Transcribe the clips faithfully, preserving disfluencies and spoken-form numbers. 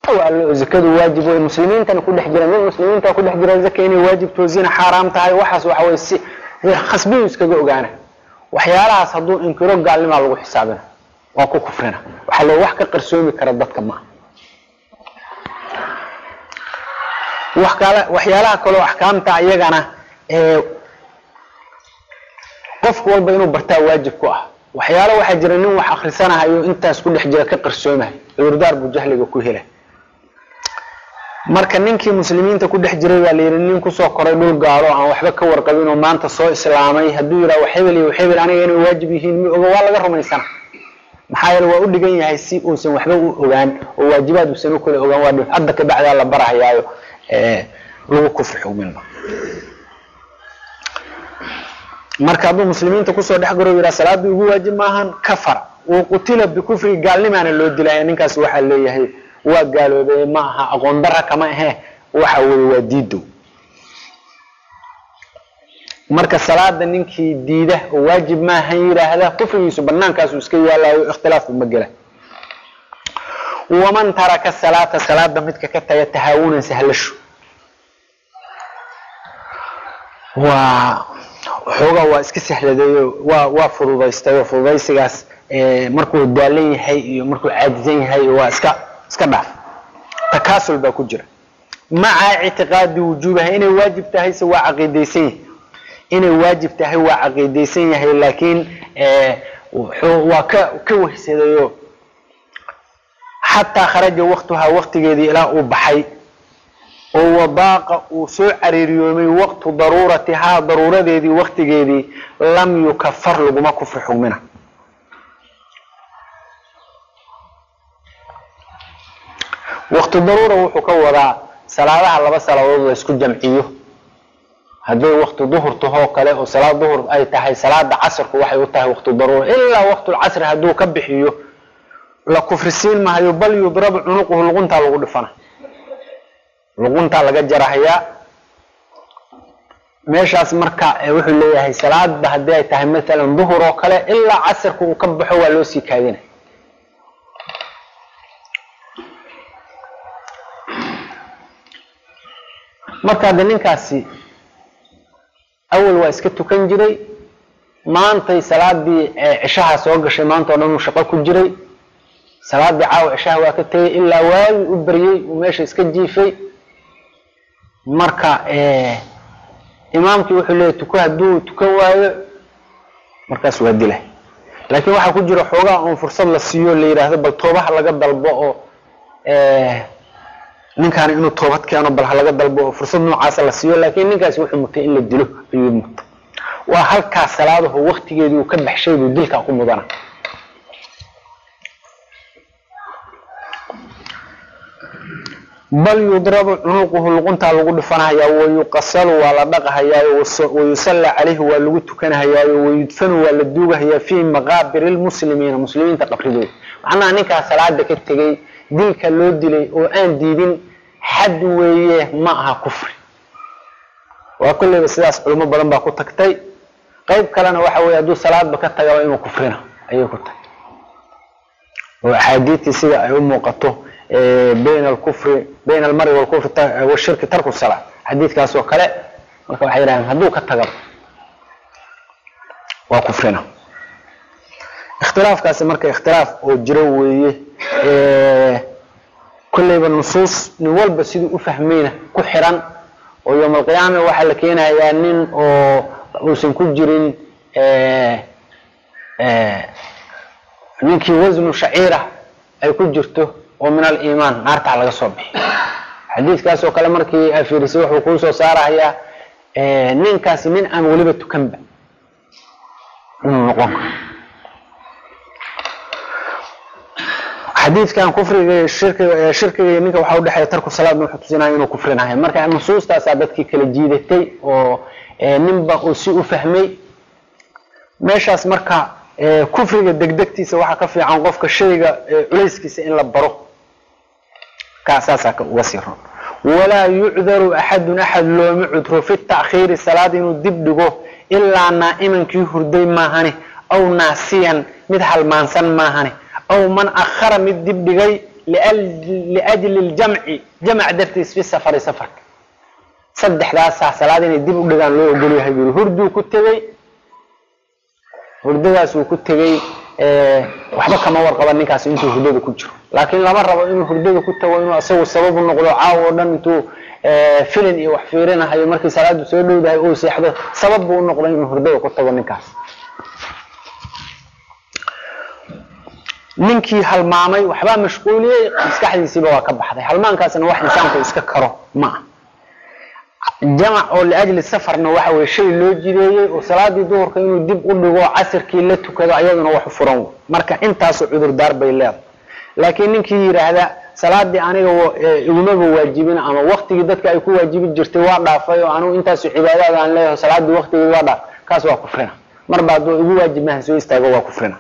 زكاة واجب والمسلمين كانوا كل حجرا من المسلمين كانوا كل حجرا زكاة واجب توزين حرام تاعي وحس وحويسي خصبين يسكجوا جانا وحيالها صدوا إنكروا قال لما لو حسابنا وأكو كفرنا وحلو وحكي قرسومي كردت كمان وحكا وحيالها كلو أحكام تاعي جانا إيه قف كل بينه برتا واجب كوه وحياله واحد جرنين وح آخر سنة هيو أنت كل حجرا كقرسومه يردار بجهل وكوهله marka ninkii muslimiinta ku dhex jiray waa leeyahay ku soo koray dhul gaaro aan waxba ka warqabin oo maanta soo islaamay haduu yiraahdo waxay wali waxay wali aniga inay waajib yihiin waa laga rumaysan maxaa yeelay waa u dhigan yahay si uusan waxba u ogaan oo waajibaad uusan u kala ogaan waa hadda ka bacda la barahayaayo ee lagu kufri xukuminba marka haduu muslimiinta ku soo dhex garo yiraahdo salaadu ugu waajib maahan kafar oo qutila bi kufri gaalnimaana loo dilay ninkaas waxa leeyahay وقالوا معها أقول برا كمان هي وحول وديدو مركز الصلاة نينكي ديده واجب ما هيره هذا كفر يسبنان كاسو سكي لا اختلاف في المجال ومن ترك الصلاة الصلاة دمتك كتا يتهاون سهلشو و حوغا waa iska sahladeeyo waa waa fududaystay fududaysigaas ee markuu daalin yahay iyo markuu caadisan yahay waa iska iska dhaaf takaasul baa ku jira maca i'tiqaadi wujubaha inay waajib tahay sawa aqeedaysan inay waajib tahay waa aqeedaysan yahay laakiin ee waa ka ka wahsadayo hatta kharaja waqtaha waqtigeedii ilaa uu baxay oo wadaaqa uu soo cariiriyoomay waqtu daruuratiha daruuradeedii waqtigeedii lam yukaffar laguma kufri xugmina وقت الضرورة وحكوا صلاة لبا صلاة اسكو جمعيه هذا وقت الظهر تهو كله وصلاة الظهر أي تحي صلاة عصر وحي وتهي وقت الضرورة إلا وقت العصر هدو كبحيه لا كفر السين ما يبل يضرب عنقه الغنطة الغدفنة الغنطة لقد جرحيا ماشاس مركا وحي اللي هي صلاة بهدي تهي مثلا ظهر وكله إلا عصر وكبحه ولوسي كاذنه marka ninkaasi awal waa iska tukan jiray maanta salaadii cishaha soo gashay maanta oo dhan shaqo ku jiray salaadii caaw cishaha waa ka tagay ilaa waagi u bariyay oo meesha iska jiifay marka ee imaamkii wuxuu leeyahay tuka haduu tukan waayo markaas waa dilay laakiin waxa ku jira xoogaa oo fursad la siiyo la yiraahdo bal toobaha laga dalbo oo ee ninkaan inuu toobad keeno bal laga dalbo fursad noocaas la siiyo laakiin ninkaas wuxuu mutay in la dilo ayuu mutay waa halka salaadahu waqtigeedii uu ka baxshay uu dilka ku mudana bal yudrabu unuquhu luqunta lagu dhifanayaa oo yuqasalu wala dhaqahayaa oo yusalla alayhi waa lagu tukanayaa oo yudfanu waa la duugahayaa fi maqabir almuslimiina muslimiinta qabridood macna ninka salaada ka tagay dilka loo dilay oo aan diidin حد ويه معها كفر وكل بسلاس علماء بدن با ku tagtay qayb kalena waxa weey adu salaad ba ka tagay inuu kufrina ayay ku tagtay oo ahadiiti sida ay u muuqato ee been al-kufr been al-mar'i wal-kufr wa shirk tarku salaad hadithkaas oo kale marka waxay yiraahdaan haduu ka tago waa kufrina اختلافkaas marka اختلاف oo jiro weeye ee كل بالنصوص نول بس يدو فهمينه كحران ويوم القيامة واحد لكينا يانين أو سنكون جرين آآ آآ نيكي وزن شعيرة أي كجرته ومن الإيمان نارت على الصبح حديث كاسو كلامركي في رسوح وقوسو سارة هي نين كاسي من أن ولبت كنبا حديث كان كفر الشرك الشرك منك وحاول دحية ترك الصلاة من حتوزينها إنه كفرنا هاي مركا النصوص تاسابتك كلا جيدتي و نمبا وسيء فهمي ماشاس مركا كفر دقدقتي سواحا كفي عن قفك الشيء عليسكي سئن لبرو كأساسا وسيرا ولا يعذر أحد أحد لو معذر في التأخير الصلاة إنه دبدقه إلا نائما كيهر دي ماهاني أو ناسيا مدحل مانسان ماهاني أو من أخر من دبدقي لأجل الجمع جمع درتيس في السفر سفر صدح ذا ساعة صلاة إن يدب ودقان لو يقولوا هيقولوا هردو كتبي هردو سو كتبي أه وحبك ما ورقة النكاس أنتو هردو كتجرو لكن لما رأوا إنه هردو كتبوا إنه أسوي السبب النقلوا عاونا أنتو أه فيلن إيه وحفيرنا هاي مركز صلاة وسولو ده يقول سيحدث سبب النقلوا إنه هردو كتبوا النكاس ninkii halmaamay waxba mashquuliyay maskaxdiisiiba waa ka baxday halmaankaasna wax insaanku iska karo ma jamac oo laajli safarna waxa way shay loo jireeyay oo salaadii duhurka inuu dib u dhigo casirkii la tukado ayaduna wax furan marka intaas cudur daar bay leedahay laakiin ninkii yiraahda salaadii aniga iguma waajibin ama waqtigii dadka ay ku waajibin jirtay waa dhaafay oo anigu intaas cibaadada aan leeyahay salaadii waqtigii waa dhaaf kaas waa kufrina mar baad ugu waajibahan soo istaago waa kufrina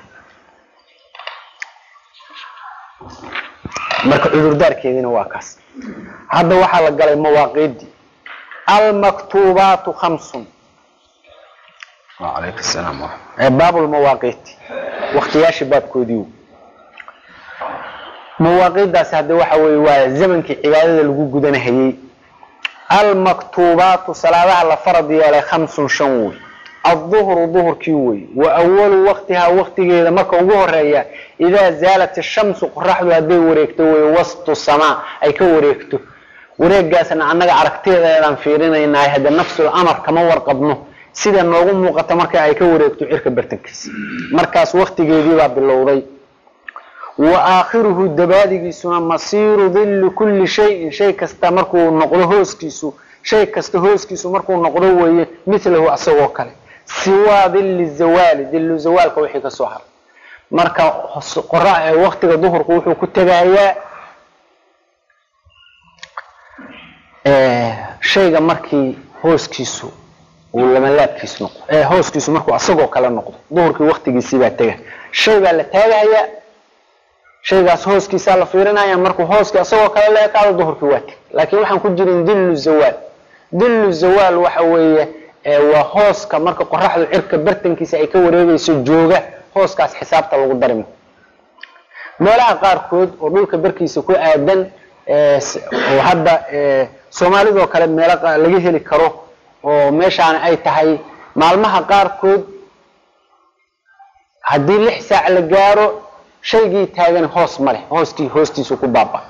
marka cudur daarkeedina waa kaas hadda waxa la galay mawaaqiidi al maktubaatu khamsun wa alaykum asalaam ee baabul mawaaqiit waqtiyashi baabkoodii mawaaqiidaas hadda waxa weey waa zamankii cibaadada lagu gudanahayay al maktubaatu salaadaha la farad yeelay khamsun shan way الظهر ظهر كيوي وأول وقتها وقت إذا ما كان ظهرها إذا زالت الشمس قرح له هذي وريكته وسط السماء أي كوريكته وريك جالسنا عنك عرقتي إذا فيرنا إن هذا نفس الأمر كما ورقبنه سيدا نقوم وقت مركز أي كوريكته إركب برتكس مركز وقت جديد باللوري وآخره الدبادق سنة مصير ظل كل شيء شيء كاستمركو نقله كيسو شيء كاستهوس كيسو مركو نقله مثله أسوأ كله سوى ظل الزوال ظل الزوال كوحي كسوحر مركا قراء وقت الظهر كوحي كتبايا اه شيء مركي هوس كيسو ولا ملاب كيسو نقو اه هوس كيسو مركو أصغو كلا نقو ظهر كي وقت جيسيبا تجاه شيء بقى لتاجايا شيء قاس هوس كيسا لفيرنا يا مركو هوس كي أصغو كلا لا يكاد ظهر كي وقت لكن وحن كجرين ظل الزوال ظل الزوال وحويه وهوسك marka qoraxdu cirka bartankiisa ay ka wareegayso jooga hooskaas xisaabta lagu darimo meelaha qaar kood oo dhulka barkiisa ku aadan oo hadda Soomaalidu kale meel laga heli karo oo meeshaan ay tahay maalmaha qaar kood hadii lix saac la gaaro shaygii taagan hoos male hooskii hoostiisu ku baaba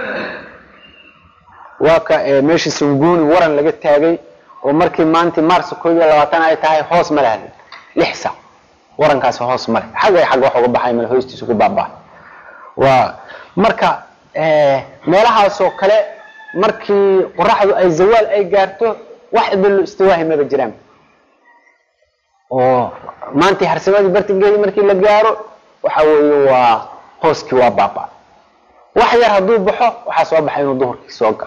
waa ka meeshii sunguuni waran laga taagay ومركي مانتي مارس كوية لواتنا أي تاعي هوس ملهن لحسا ورن كاس هوس مله حاجة حاجة واحد بحاي من هوستي سوق بابا ومركا اه ملها سوق كله مركي وراح أي زوال أي جارته واحد بالاستواء ما بجرام أوه مانتي حرسمات برتقالي مركي لجاره وحاول هوس كوا بابا واحد يرهدوه بحه وحاسوا بحاي من ظهر سوق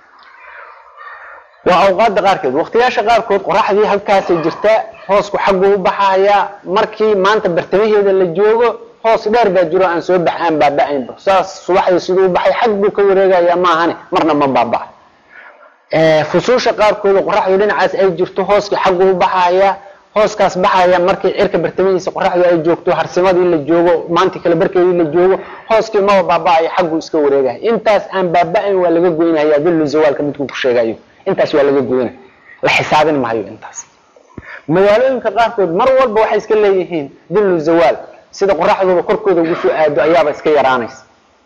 وأوقات قاركود وقتياش قاركود قراحدي halkaas jirta hoosku xaqu u baxaya markii maanta bartamaheeda la joogo hoos dheer baa jiro aan soo baxaan baabaayn saas subaxdii sidoo baxay xaqu ka wareegaya ma ahane marna ma baabaa ee fusuusha qaarkood qoraxdu dhinacaas ay jirto hooski xaqu u baxaya hooskaas baxaya markii cirka bartamahiisa qoraxdu ay joogto harsimadii la joogo maanta kala barkeedii la joogo hooski ma baabaa xaqu iska wareegaya intaas aan baabaayn waa laga goynayaa dillu zawaalka midku ku sheegayo intaas waa laga goyna la xisaabin maayo intaas magaalooyinka qaarkood mar walba waxay iska leeyihiin dillu zawaal sida qoraxdu korkooda ugu soo aado ayaaba iska yaraanaysa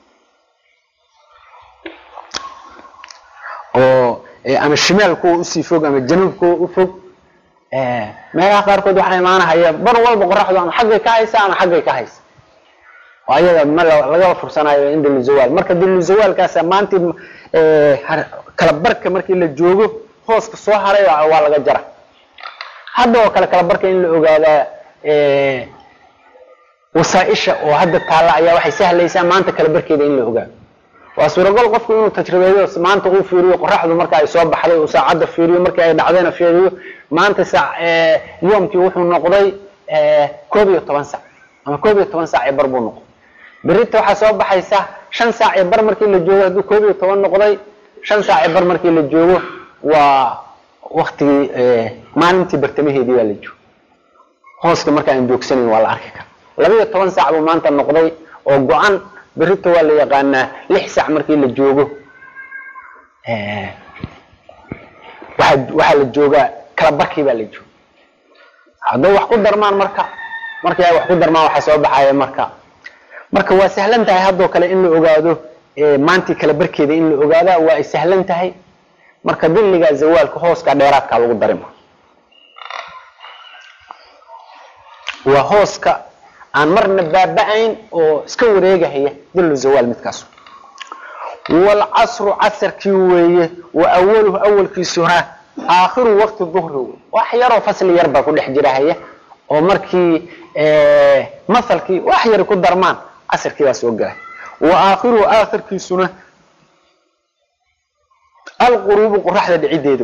oo ama shimaalku u sii fog ama januubku u fog ee meelaha qaarkood waxay imaanayaan bar walba qoraxdu ama xagga ka haysa ama xagga ka haysa ayada ma laga fursanayo in dillu zawaal marka dillu zawaalkaas maanta ee kala barka markii la joogo hooska soo haray waa laga jara hadda oo kala kala barka in la ogaada ee wasaaisha oo hadda taala ayaa waxay sahlaysaa maanta kala barkeeda in la ogaado waa suuragal qofku inuu tajribeeyo maanta uu fiiriyo qoraxdu marka ay soo baxday oo saacada fiiriyo marka ay dhacdayna fiiriyo maanta saac ee yoomkii wuxuu noqday ee koob iyo toban saac ama koob iyo toban saac ee bar buu noqday berita waxa soo baxaysa shan saac ee bar markii la joogo haduu koob iyo toban noqday shan saac ee bar markii la joogo waa waqti ee maalintii bartamaheedii waa la joogo hooska marka aan joogsanin waa la arki karaa laba iyo toban saac buu maanta noqday oo go'an بريتو ولا يقانا لحسع مركي اللي جوجو اه واحد واحد الجوجا كلا بركي بقى اللي جو هذا واحد قدر مان مركا مركا واحد قدر ما waxa soo baxay marka marka waa sahlan tahay hadoo kale in la ogaado maanti kala barkeeda in la ogaado waa sahlan tahay marka dilliga zawaalka hooska dheeraadka lagu darimo waa hooska aan marna baaba'ayn oo iska wareegahaya dillu zawaal midkaas wal asr asrki weeye wa awwaluhu awwalkiisu ha aakhiru waqti dhuhri wax yar oo fasl yar ba ku dhex jirahaya oo markii ee masalkii wax yar ku darmaan asrkii waa soo galay wa aakhiru aakhirkiisuna al qurub quraxda dhicideedu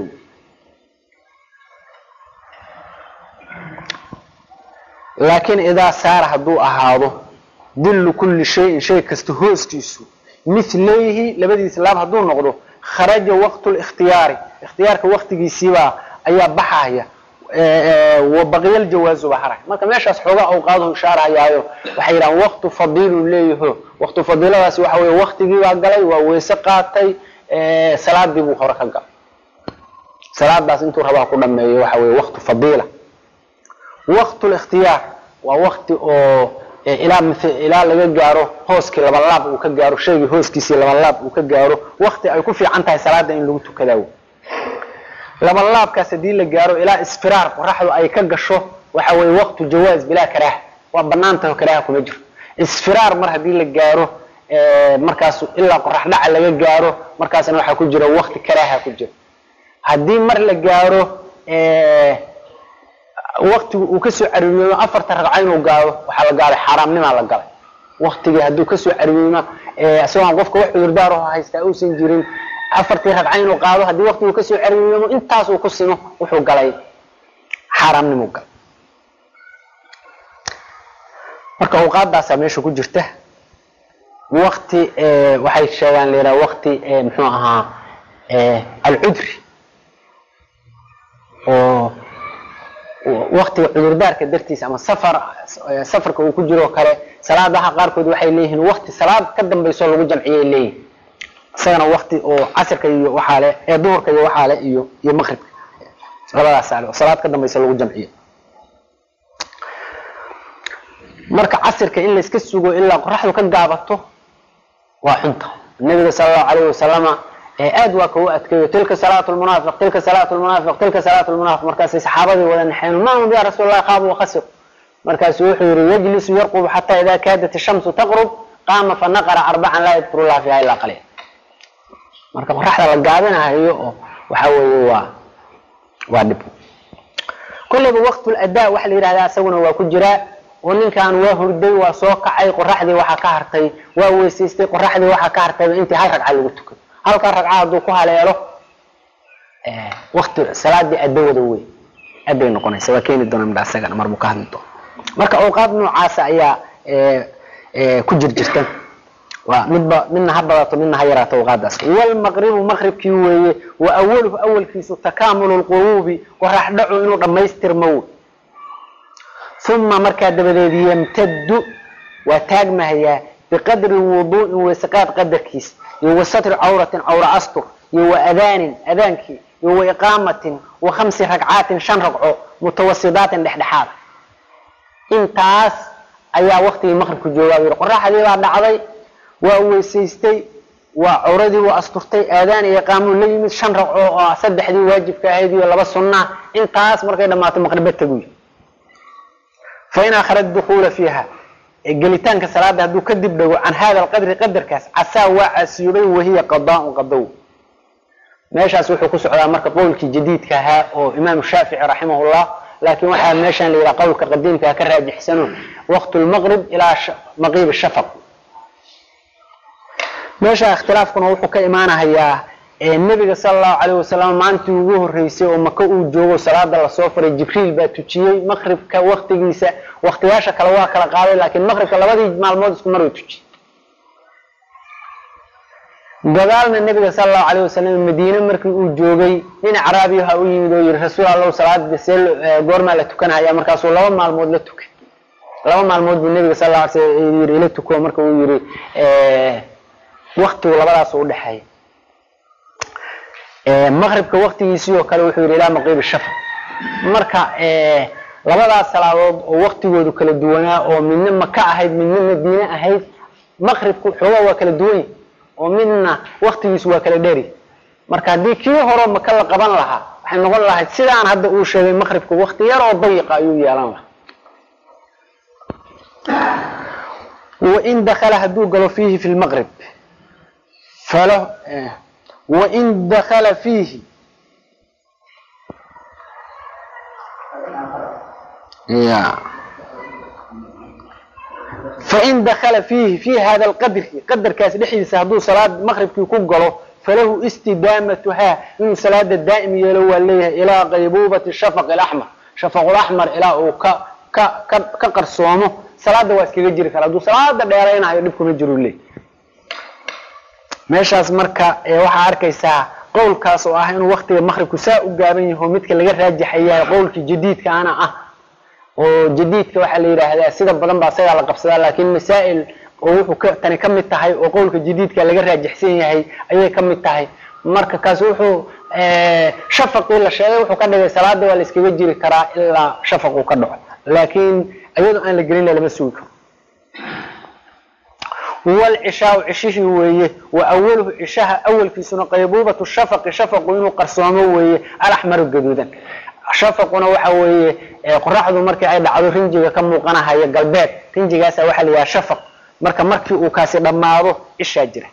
laakiin idaa saara haduu ahaado dillu kulli shay shay kasto hooskiisu مثليه لبدي سلام هدو نقدو خرج وقت الاختيار اختيارك وقتيسيبا ايا بخايا وبقي الجواز بحرك marka meeshaas xogaa oo qaado ishaarayayo waxay yiraan waqti fadiil leeyahay waqti fadiiladaas waxa weey waqtigii waa galay waa weese qaatay ee salaadii buu hore ka galay salaadaas intuu rabaa ku dhameeyo waxa weey waqti fadiila waqti الاختيار waa waqti oo إلى مثل إلى لقى جاره هوسك لما لاب وكجاره شيء هوسك يصير لما لاب وكجاره وقت يكون في عنتها سلاد إن لو تكذاو لما لاب كسدين لجاره إلى إسفرار وراحوا أي كجشوا وحوي وقت الجواز بلا كراه وبنانته كراه كمجر إسفرار مرة دين لجاره مركز إلا قرح دع لقى جاره مركز إنه حكون جرا وقت كراه كجر هدين مرة لجاره وقت وكسو عربينا أفرت رجعين وقالوا وحلا قال حرام نما لا قال وقت هدو كسو عربينا سواء قفك واحد يرداره هيستأوسن جرين أفرت رجعين وقالوا هدي وقت وكسو عربينا أنت تاسو كسنه وحو قال حرام نما قال marka awqaadaas meesha ku jirta waqti ee waxay sheegan leeyahay waqti ee muxuu ahaa ee al-udri oo وقت عذر دارك درتيس أما سفر سفرك وكجرو كله صلاة ده قاركود وحي ليه وقت صلاة قدم بيصلوا جمعية ليه سنة وقت أو عصر كي وحاله دور كي وحاله يو يمغرب صلاة ساعة صلاة قدم بيصلوا جمعية مرك عصر كي إلا يسكسوا إلا قرحوا كجابته وحنته النبي صلى الله عليه وسلم أدوك وأتكيو تلك صلاة المنافق تلك صلاة المنافق تلك صلاة المنافق مركز صحابتي ولا نحن ما هم يا رسول الله خابوا وخسروا مركز يحير يجلس ويرقب حتى إذا كادت الشمس تغرب قام فنقر أربعا لا يذكر الله فيها إلا قليل مركز رحلة القادمة هي وحاول وادب كل بوقت الأداء وحلي هذا سونا وكجراء ونن كان وهردي وسوق أي قرحدي وحكارتي وويسيستي قرحدي وحكارتي أنت هاك على وقتك هل كان رجعه دو كهلا يروح وقت صلاة دي أدوه دوي أدوه نقول سواء كان الدنيا من السجن أمر مكهنته مرك أوقات نوعاسة يا كجر جرتن ومن منها هبطت ومنها هيرات وغادس والمغرب مغرب كيوي وأوله أول كيس تكامل القلوب وراح دعوا إنه لما يسترموا ثم مركز بدأ يمتد وتاجمه هي بقدر الوضوء وسقاط قدر كيس يو ستر عورة عورة أسطر يو أذان أذانك يو إقامة وخمس ركعات شن ركعة متوسطات لحدحات انتاس أيا وقت المغرب كجواب القراءة هذه بعد عضي ووسيستي وعورتي وأسطرتي أذان إقامة لي شن ركعة سدح دي واجب كهذه ولا بس سنة انتاس مركز لما المغرب تقول فإن آخر الدخول فيها الجليتان كسراد هدو كذب عن هذا القدر قدر كاس عسى وعسيري وهي قضاء قضوا ماشي اسوحو كسو على مركه قولك جديد كها او امام الشافعي رحمه الله لكن waxa meeshan la yiraahdo qowlka qadiimka ka raajixsano waqti المغرب ila مغيب الشفق meesha ikhtilaafkuna wuxuu ka imaanayaa النبي صلى الله عليه وسلم maantii ugu horeysay oo maka uu joogo salaada la soo faray jibriil baa tujiyay maghribka waqtigiisa waqtiyaasha kala waa kala qaaday laakiin maghribka labadii maalmood isku mar uu tujiyay gadaalna nabiga صلى الله عليه وسلم madiina markii uu joogay nin carabi ah uu yimid oo yiri rasuul allah salaad bisel goorma la tukanayaa markaas uu laba maalmood la tukay laba maalmood buu nabiga sallallahu alayhi wasallam yiri ila tuko marka uu yiri ee waqtigu labadaas u dhaxay ee maghribka waqtigiisii oo kale wuxuu yiri ila maqrib shafaq marka ee labadaas salaadood oo waqtigoodu kala duwanaa oo midna Maka ahayd midna Madiina ahayd maghribku xogaa waa kala duwan oo midna waqtigiisu waa kala dheeri marka hadii kii hore Maka la qaban lahaa waxay noqon lahayd sidaan hadda uu sheegay maghribku waqti yar oo daqiiq ayuu yeelan lahaa وإن دخل هدو قالوا فيه في المغرب فله وإن دخل فيه يا فإن دخل فيه في هذا القدر قدر كاس لحي سهدو صلاة المغرب يكون قالوا فله استدامتها من صلاة الدائم يلو إلى غيبوبة الشفق الأحمر شفق الأحمر إلى ك ك كقرصومه صلاة واسكي جيري كلا دو صلاة دheerayna ay dhibku jiru leey meeshaas marka ee waxa arkaysaa qowlkaas oo ah in waqtiga maghribku saa u gaaban yahay midka laga raajaxayay qowlki jadiidka ana ah oo jadiidka waxa la yiraahdaa sida badan baa saga la qabsadaa laakiin masaa'il oo wuxuu ka tani kamid tahay oo qowlka jadiidka laga raajaxsan yahay ayay kamid tahay marka kaas wuxuu ee shafaqi la sheegay wuxuu ka dhigay salaada waa la iskaga jiri karaa ilaa shafaqu ka dhaco laakiin أيضا أن الجرين لما سويك والعشاء عشيه ويه وأوله عشاء أول في سنة قيبوبة الشفق شفق وينو قرصومه ويه الأحمر الجدودا شفق ونوحوي قراح ذو مركي عيد عدو رنجي كم مقنعها هي قلبات رنجي جاسا وحل يا شفق مركا مركي وكاسي دماره الشاجرة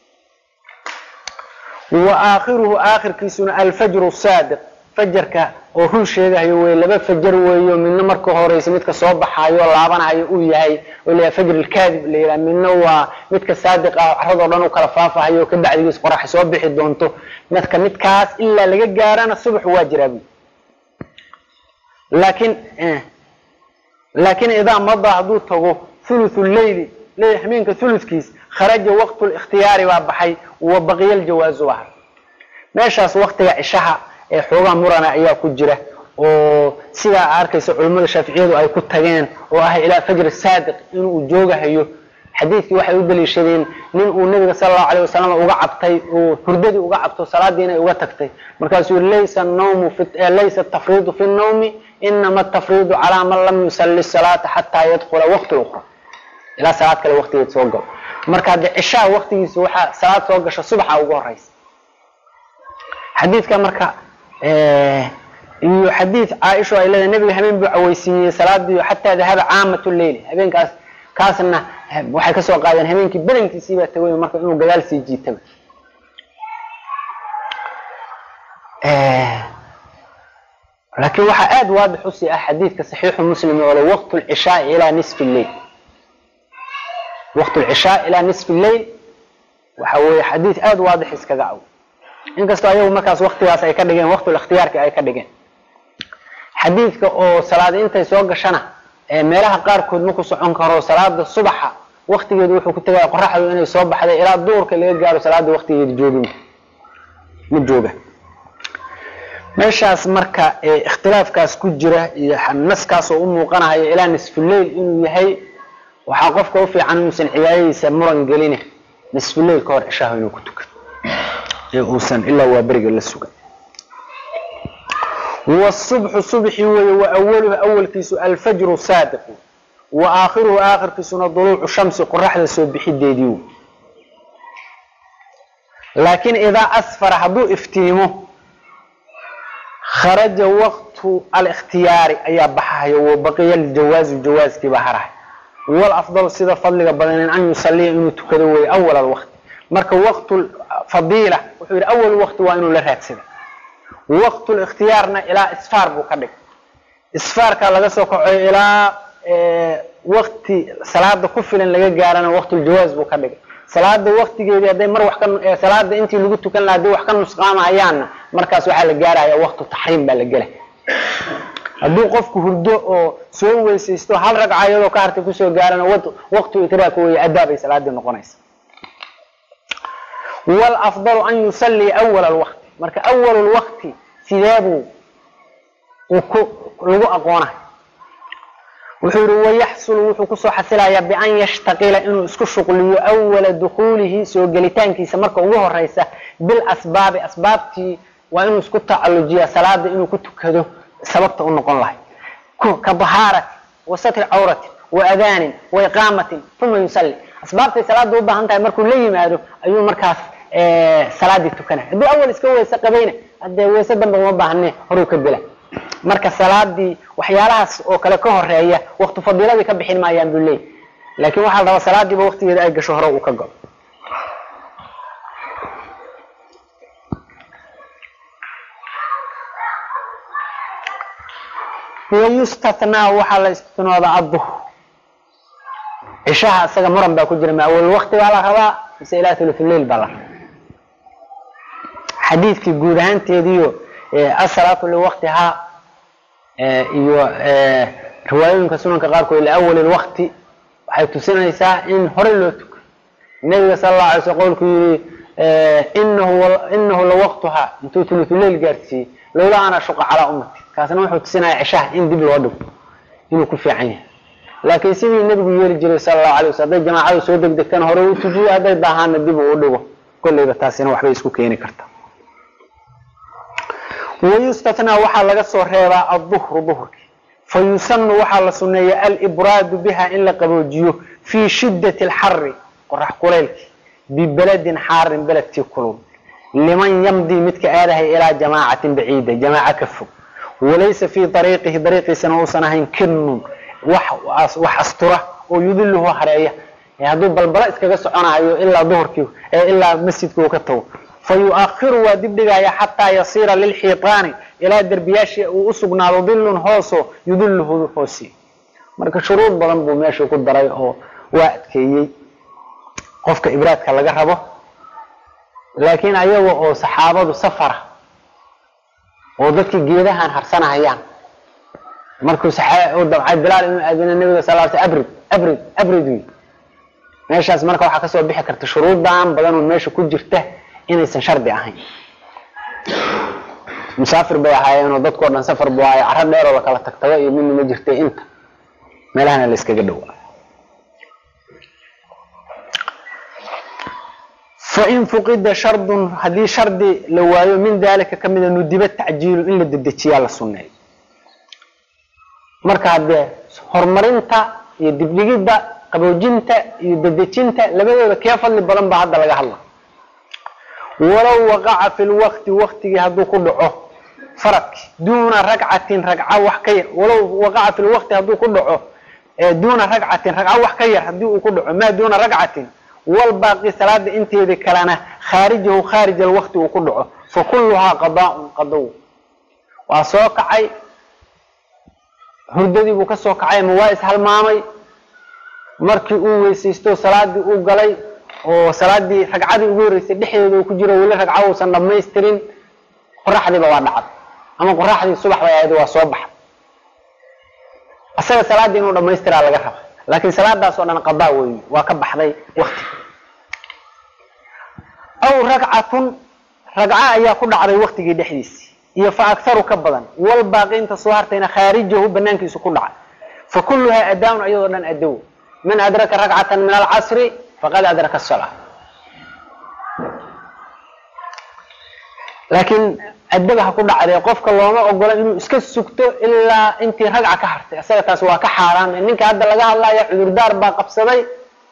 وآخره آخر كيسون الفجر الصادق فجرك oo run sheegayo way laba fajar weeyo midna marka horeysa midka soo baxayo laabanayo uu yahay oo la fajr al-kadib leeyahay midna waa midka saadiq ah carrado dhan uu kala faafahayo ka bacdigiis qorax soo bixi doonto midka midkaas illa laga gaarana subax waa jiraabi laakiin laakiin idaa madda haduu tago thuluthul layl leeyahminka thuluthkiis kharaja waqtu al-ikhtiyari wa baxay wa baqiya al-jawaz wa meeshaas waqtiga ishaha ee xoogaa murana ayaa ku jira oo sida arkaysa culimada Shaafiiciyadu ay ku tageen oo ah ilaa fajr saadiq inuu joogahayo xadiiskii waxay u daliishadeen nin uu nabiga sallallahu alayhi wasallam uga cabtay oo hurdadii uga cabto salaadiina uga tagtay markaas uu laysa an-nawmu fi laysa at-tafriidu fi an-nawmi inma at-tafriidu ala man lam yusalli as-salata hatta yadkhula waqt al-ukhra ila salaad kale waqtigeed soo gal marka isha waqtigiisa waxa salaad soo gasho subaxa ugu horeysa xadiiska marka iyo xadiis Aisha ay leedahay nabiga habeen buu aweysiiyay salaadii hatta dahaba aamatu leyl habeenkaas kaasna waxay ka soo qaadeen habeenkii badankiisii baa tagay marka inuu gadaal sii jiitay ee laakiin waxa aad waadix u sii ah xadiiska saxiix muslim oo waqtu al-isha ila nisf al-layl waqtu al-isha ila nisf al-layl waxa weeye xadiis aad waadix iskaga aw إن كستو أيوه مركز وقت واس أي كدجين وقت الاختيار كأي كدجين حديث أو صلاة أنت يسوق شنا ميلها قار كود مكو صحون كرو صلاة الصبح وقت يدوح وكنت جاي قرحة وإنه يصوب حدا إلى الدور كاللي قالوا صلاة وقت يجودون متجوبة مش مركا اختلاف كاس كجرة الناس كاس أمه قناة إلى نصف الليل إنه يهي وحقف كوفي عن مسن عياي يسمرن قلينه نصف الليل كور عشاء إنه كتك يوصل إلا وبرق للسوق والصبح الصبح وأوله أول كيس الفجر صادق وآخره آخر كيس ضلوع الشمس قرح للسبح الديديو لكن إذا أسفر حدو افتيمه خرج وقت الاختيار أي بحاه وبقي الجواز الجواز كبحره والأفضل سيدة فضل بدن أن يصلي إنه تكذوي أول الوقت مركب وقت الفضيلة أول وقت وإنه لرهات سيدة وقت الاختيارنا إلى إسفار بوكدك إسفار كان لغسوك إلى إيه وقت صلاة كفلا لغا جارنا وقت الجواز بوكدك صلاة وقت جيدة دي مر وحكا صلاة انتي اللي قلتو كان لها دي وحكا نسقام عيانا مركز وحا لجارة يا وقت التحريم بالجله هدو قفك هردو او سو ويسيستو هل رقع يدو كارتي كسو جارنا وقت اتراك ويأدابي صلاة دي نقونيس والأفضل أن يصلي أول الوقت مركز أول الوقت سيدابو لغو أقوانه وحور ويحصل وحكسو حصل بأن يشتغل إنه اسكو شغله أول دخوله سو جليتان كي سمرك وهو الرئيسة بالأسباب أسبابتي وإنه اسكو تعالجية صلاة إنه كنت كده سببت أنه قل الله كبهارة وستر عورة وأذان وإقامة ثم يصلي أسبابتي صلاة دوبها أنت مركو لي ماذا أيوه مركز اه صلاة دي تكنه دو أول اسكو ويسقبينه هذا ويسدم بموضع هنه هروك البلاد marka salaadii waxyaalahaas oo kale ka horeeya waqti fadiilada ka bixin maayaan dullay laakiin waxa la rabaa salaadii waqtigeeda ay gasho hore uu ka galo ويستثنى وحال استثناء الظهر عشاء اسغا مرن با كجير ما اول وقت ولا ربا مسئلات في الليل بلا حديث في غودانتيديو الصلاه لوقتها iyo riwaayooyinka sunanka qaarkood ila awal waqti waxay tusinaysaa in hore loo tuko nabiga sallallahu alayhi wasallam qolku yiri innahu innahu la waqtaha intu thuluth layl gaarsi lawla ana shuqa ala ummati kaasna wuxuu tusinayaa cishaha in dib loo dhigo inuu ku fiican yahay laakiin sidii nabigu yeeli jiray sallallahu alayhi wasallam jamaacadu soo degdegtan hore u tujiyo haday baahan dib u dhigo kulliba taasina waxba isku keeni kartaa ويستثنى وحا لغا سو ريبا الظهر ظهر فيسن وحا لسنيه الابراد بها ان لقبوجيو في شده الحر قرح قليلك ببلد حار بلد كلون لمن يمضي متك آله الى جماعه بعيده جماعه كفو وليس في طريقه طريق سنه سنهين كن وح وح استره ويذله حريه يعني بلبل اسكغا سكونايو الا ظهركي الا مسجدكو كتو فيؤخر ودبدغايا حتى يصير للحيطان الى دربياشي او اسغنادو ظل هوسو يذله هوسي marka shuruud badan buu meesha ku daray oo waa adkeeyay qofka ibraadka laga rabo laakiin ayaga oo saxaabadu safar oo dadkii geedahan harsanayaan markuu saxaabadu dabcay bilaal inuu aadana nabiga sallallahu alayhi wasallam abrid abrid abrid meeshaas marka waxa ka soo bixi karta shuruudan badan oo meesha ku jirta inaysan shardi ahayn مسافر بيهايين ودad ko dhan safar buu ay arad dheer oo la kala tagtago iyo mid ma jirtay inta meelahan la iskaga dhaw فإن فقد شرط هذه شرط لوايو من ذلك كمن ندب التعجيل إلا ددجيا la sunnay marka hade hormarinta iyo dibligida qaboojinta iyo dadajinta labadooda kee fadli badan ba hadda laga hadlaa ولو وقع في الوقت وقت هذو كدعو فرق دون ركعة ركعة وحكير ولو وقع في الوقت هذو كدعو دون ركعة ركعة وحكير هذو كدعو ما دون ركعة والباقي صلاة انت ذكرنا خارجه خارج الوقت وكدعو فكلها قضاء قضو وسوقعي هرددي بو كسوقعي موايس هالمامي markii uu weysaysto salaadii uu galay oo salaadii ragcadii ugu horeysay dhexdeeda uu ku jiro wali ragcad uu san dhameystirin qoraxdiiba waa dhacad ama qoraxdii subax way aad waa soo bax asaga salaadii inuu dhameystira laga rabo laakiin salaadaas oo dhan qadaa weey waa ka baxday waqti aw ragcatun ragca ayaa ku dhacday waqtigii dhexdiisii iyo fa aktaru ka badan wal baaqinta soo hartayna khaarijahu banaankiisu ku dhacay fa kulluha adaan ayadoo dhan adow من أدرك ركعة من العصر فقد أدرك الصلاة لكن أدبها كل على قفك الله ما أقول إنه إسكت سكته إلا أنت رجع كحرت أصلا تسوى كحرام إنك هذا لقاه الله يحضر دار باقي بصدي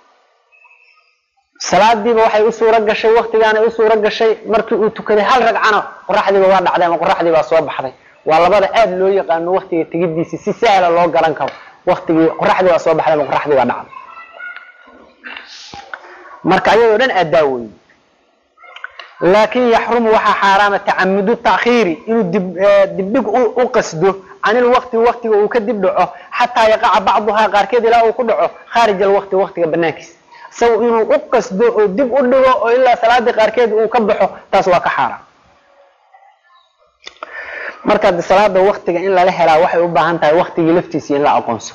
صلاة دي بوحي أسو رجع شيء وقت يعني أسو رجع شيء مركي وتكذي هل رجعنا قرح دي بوارد عليه ما قرح دي بصوب حري والله بدأ أد له يقال وقت تجيب دي سي سهل الله قرنكم وقت قرح دي بصوب حري ما قرح دي ونعم مركي يودن أداوي لكن يحرم وحا حرام تعمد التأخير إنه دبق أقصده عن الوقت وقت وكدب دعوه حتى يقع بعضها غير كده لا وكدعوه خارج الوقت وقت بناكس سو إنه أقصده دب أدعوه إلا صلاة غير كده وكبحه تسوى كحرام مركز الصلاة وقت إلا لحلا وحي أبهانتها وقت يلفتسي إلا أقنصه